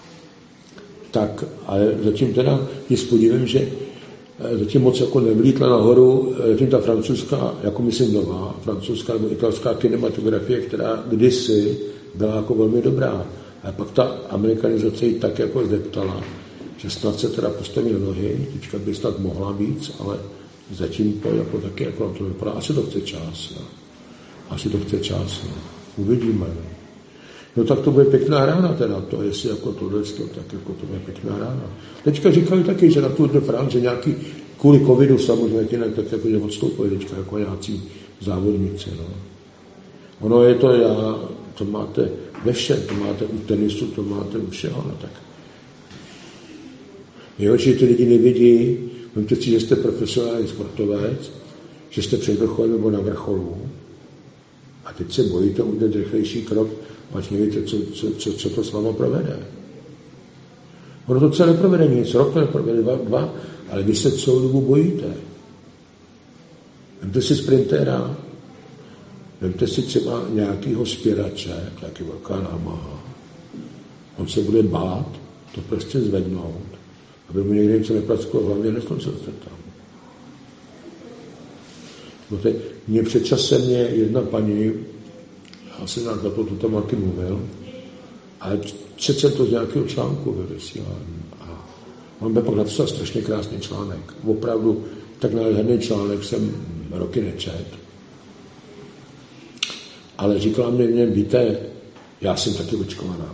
Tak, ale zatím teda je s podívem, že zatím moc jako nevlítla nahoru, zatím ta francouzská, jako myslím nová, francouzská nebo italská kinematografie, která kdysi byla jako velmi dobrá. A pak ta amerikanizace ji tak jako zdeptala, že snad se teda postaví na nohy, teďka by snad mohla víc, ale zatím to jako taky jako na to vypadá. Asi to chce čas. No. Asi to chce čas. No. Uvidíme. No. No tak to bude pěkná rána teda, to jestli jako tohle, tak jako to bude pěkná rána. Teďka říkali taky, že na Tour de France, že nějaký kvůli covidu samozřejmě, jinak tak jako, že odstoupili teďka jako nějací závodníci. No. Ono je to, já, to máte ve všem, to máte u tenisu, to máte u všeho, no tak. Nejhorší, že ty lidi nevidí, vemte si, že jste profesionální sportovec, že jste před vrcholem nebo na vrcholu a teď se bojíte udělat rychlejší krok, až nevíte, co, co, co, co to s váma provede. Ono to celé neprovede nic, rok to neprovede, dva, dva, ale vy se celou dobu bojíte. Vemte si sprintera, vemte si třeba nějakýho spěrače, taky velká námaha. On se bude bát to prostě zvednout, aby mu někde něco nepracklo, hlavně neskončil se tam. Protože mě před časem mě jedna paní, já jsem na to tam taky mluvil, ale četl jsem to z nějakého článku ve vysílání. A on by pak napsal strašně krásný článek. Opravdu tak nádherný článek jsem roky nečet. Ale říkala mě v něm, víte, já jsem taky očkovaná.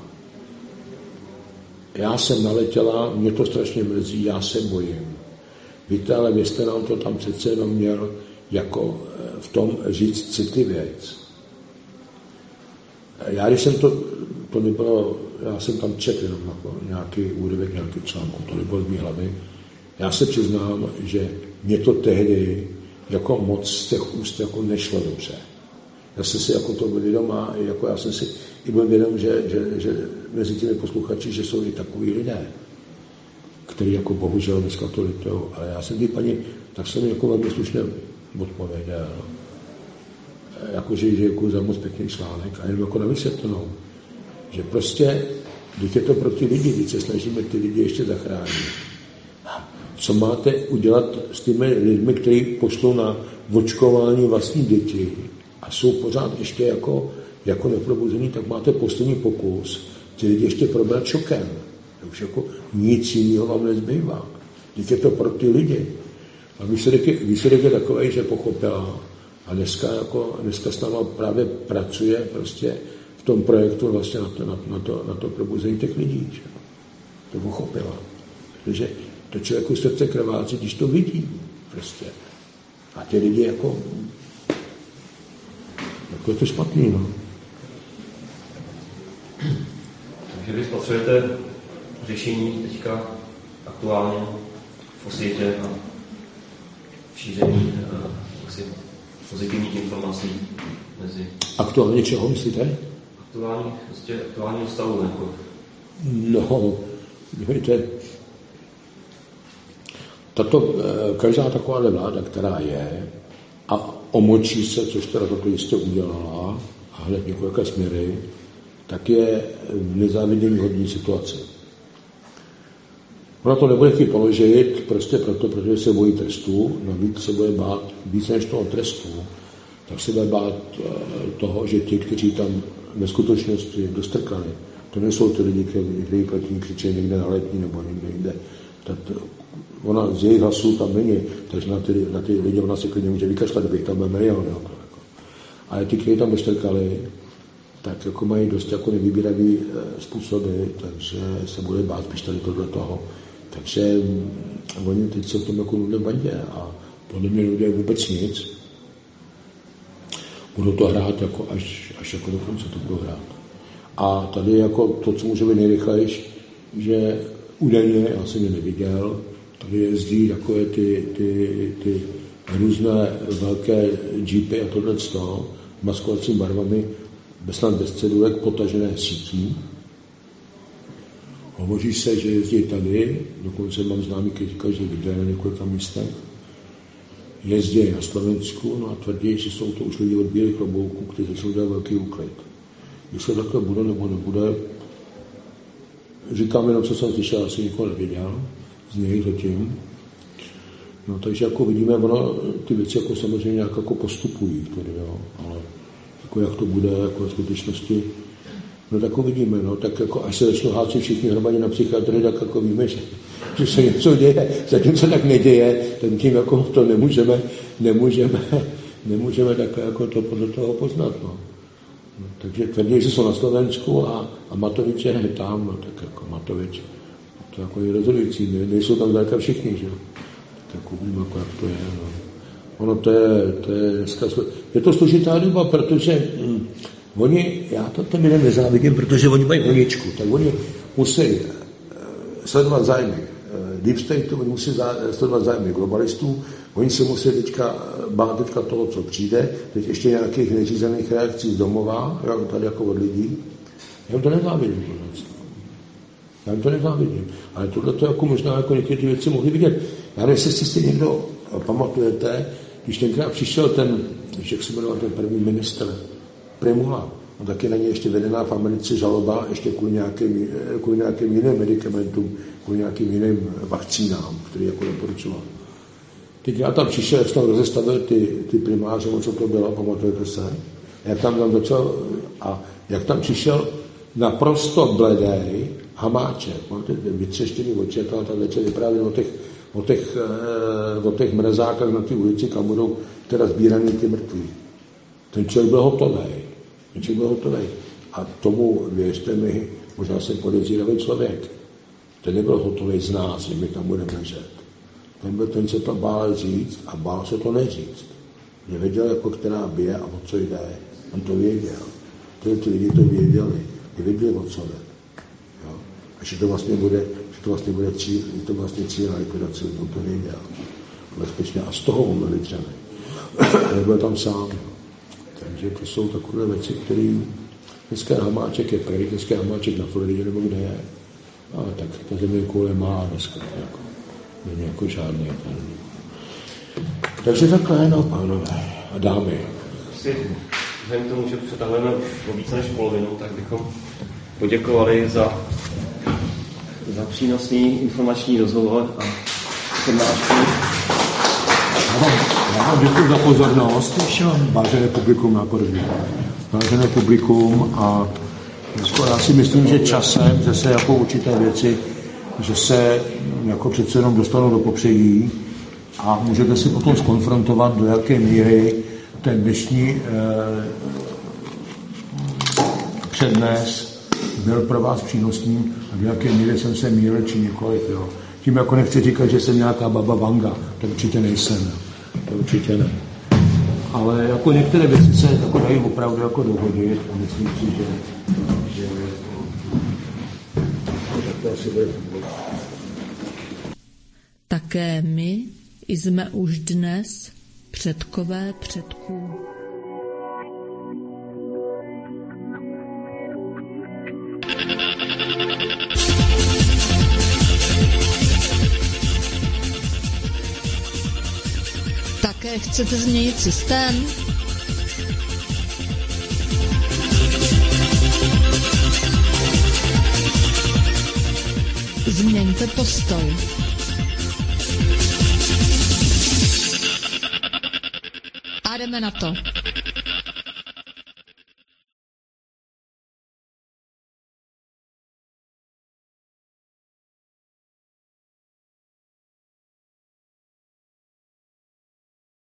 Já jsem naletěla, mě to strašně mrzí, já se bojím. Víte, ale vy jste nám to tam přece jenom měl jako v tom říct citlivěc. Já, když jsem to, to nebylo, já jsem tam četl jenom jako nějaký úryvek, nějaký článku, to nebylo z mý hlavy. Já se přiznám, že mě to tehdy jako moc z těch úst jako nešlo dobře. Já jsem si jako to byl vědom a jako já jsem si i byl vědom, že, že, že mezi těmi posluchači, že jsou i takový lidé, který jako bohužel dneska to litujou. Ale já jsem ty paní, tak jsem jako velmi slušně odpověděl. Jakože děkuji za moc pěkný článek a jenom jako na vysvětlenou, že prostě, když je to pro ty lidi, když se snažíme ty lidi ještě zachránit. Co máte udělat s těmi lidmi, kteří pošlou na očkování vlastní děti a jsou pořád ještě jako, jako neprobuzený, tak máte poslední pokus ty lidi ještě probrat šokem. Už jako nic jiného vám nezbývá. Teď je to pro ty lidi. A výsledek je, výsledek je takový, že pochopila a dneska, jako, dneska s náma právě pracuje prostě v tom projektu vlastně na to, na, na to, na to probuzení těch lidí. Že? To pochopila. Protože to člověku srdce krvácí, když to vidí prostě. A ty lidi jako jako je to špatný, no. Takže vy spatřujete řešení teďka aktuálně v osvětě a v šíření asi pozitivních informací mezi... Aktuálně čeho myslíte? Aktuální, prostě aktuální stavu, jako... No, víte, tato, každá taková vláda, která je a omočí se, což teda toto jistě udělala, a hned několika směry, tak je v nezávidění hodní situaci. Ona to nebude chtít položit prostě proto, protože se bojí trestu, navíc se bude bát víc než toho trestu, tak se bude bát toho, že ti, kteří tam ve skutečnosti dostrkali, to nejsou ty lidi, kteří proti ní křičí někde na Letní nebo někde jinde. Ona z jejich hlasů tam není, takže na ty, na ty lidi ona si klidně může vykašlat, kdybych tam byl milion. Jako. Ale ty, kteří tam dostrkali, tak jako mají dost jako nevybíravý způsoby, takže se bude bát spíš tady tohle toho. Takže oni teď jsou v tom jako nudné bandě a podle mě lidé vůbec nic. Budou to hrát jako až, až jako do konce to budou hrát. A tady jako to, co může být nejrychlejší, že údajně, já jsem je neviděl, tady jezdí takové ty, ty, ty různé velké jeepy a tohle z toho, maskovacími barvami, bez snad bez cedulek, potažené sítí. Hovoří se, že jezdí tady, dokonce mám známý, který říkal, že vidí na několika místech. Jezdí na Slovensku, no a tvrdí, že jsou to už lidi od bílých klobouků, kteří jsou dělat velký úklid. Jestli takhle bude nebo nebude, říkám jenom, co jsem slyšel, asi nikoho neviděl, z něj zatím. No takže jako vidíme, ono, ty věci jako samozřejmě nějak jako postupují, tady, jo, ale jako jak to bude jako v skutečnosti, no tak uvidíme, no, tak jako až se začnou háčit všichni hromadě na psychiatrii, tak jako víme, že, že se něco děje, zatímco tak neděje, tak tím jako to nemůžeme, nemůžeme, nemůžeme takhle jako to podle toho poznat, no. No, takže tvrdí, že jsou na Slovensku a, a Matovič je hned tam, no, tak jako Matovič, to jako je rozhodující, ne, nejsou tam zdaleka všichni, že? Tak uvidíme, jako jak to je, no. Ono to je, to je dneska, je to složitá doba, protože hm, oni, já to těm lidem nezávidím, protože oni mají honičku, tak oni musí uh, sledovat zájmy uh, Deep State, oni musí zá, sledovat zájmy globalistů, oni se musí teďka bát teďka toho, co přijde, teď ještě nějakých neřízených reakcí z domova, tady jako od lidí. Já jim to nezávidím. Já jim to nezávidím. Ale tohle to jako možná jako některé ty věci mohli vidět. Já nevím, jestli si někdo pamatujete, když tenkrát přišel ten, jak se jmenoval ten první ministr, Primula, no tak je na něj ještě vedená v Americe žaloba ještě kvůli nějakým, kvůli nějakým jiným medicamentům, kvůli nějakým jiným vakcínám, který jako doporučoval. Teď já tam přišel, jak jsem tam rozestavil ty, ty primáře, o co to bylo, pamatujete se? Jak tam tam začal, a jak tam přišel naprosto bledej Hamáček, vytřeštěný oči, jak tam začal vyprávět o těch, o těch, o těch mrezákách na ty ulici, kam budou teda sbíraný ty mrtví. Ten člověk byl hotový. Ten člověk byl hotový. A tomu, věřte mi, možná jsem podezíravý člověk. Ten nebyl hotový z nás, že my tam budeme ležet. Ten byl ten, se to bál říct a bál se to neříct. Nevěděl, jako která bije a o co jde. On to věděl. Ty, ty lidi to věděli. viděli, o co jde. Jo? A že to vlastně bude, že to vlastně bude cíl, to vlastně cíl na likvidaci, on to nevěděl. Bezpečně. A z toho umřeli třeba. Nebyl tam sám. Takže to jsou takové věci, které dneska Hamáček je pryč, dneska Hamáček na Floridě nebo kde je. A tak ta země koule má dneska. Jako, není jako žádný. Takže takhle, no, pánové a dámy. Si vzhledem k tomu, že přetahujeme už o více než polovinu, tak bychom poděkovali za, za přínosný informační rozhovor a přednášku. Já vám, já vám děkuji za pozornost, vážené publikum na Porvě. Vážené publikum a já si myslím, že časem, že se jako určité věci, že se jako přece jenom dostanou do popředí a můžete si potom zkonfrontovat, do jaké míry ten dnešní eh, přednes byl pro vás přínosný a do jaké míry jsem se mýlil či nikoliv. Jo. Tím jako nechci říkat, že jsem nějaká baba Vanga, to určitě nejsem. To určitě ne. Ale jako některé věci se jako dají opravdu jako dohodit a myslím si, že, že to asi bude fungovat. Také my jsme už dnes předkové předků. Také chcete změnit systém? Změňte postoj. A jdeme na to.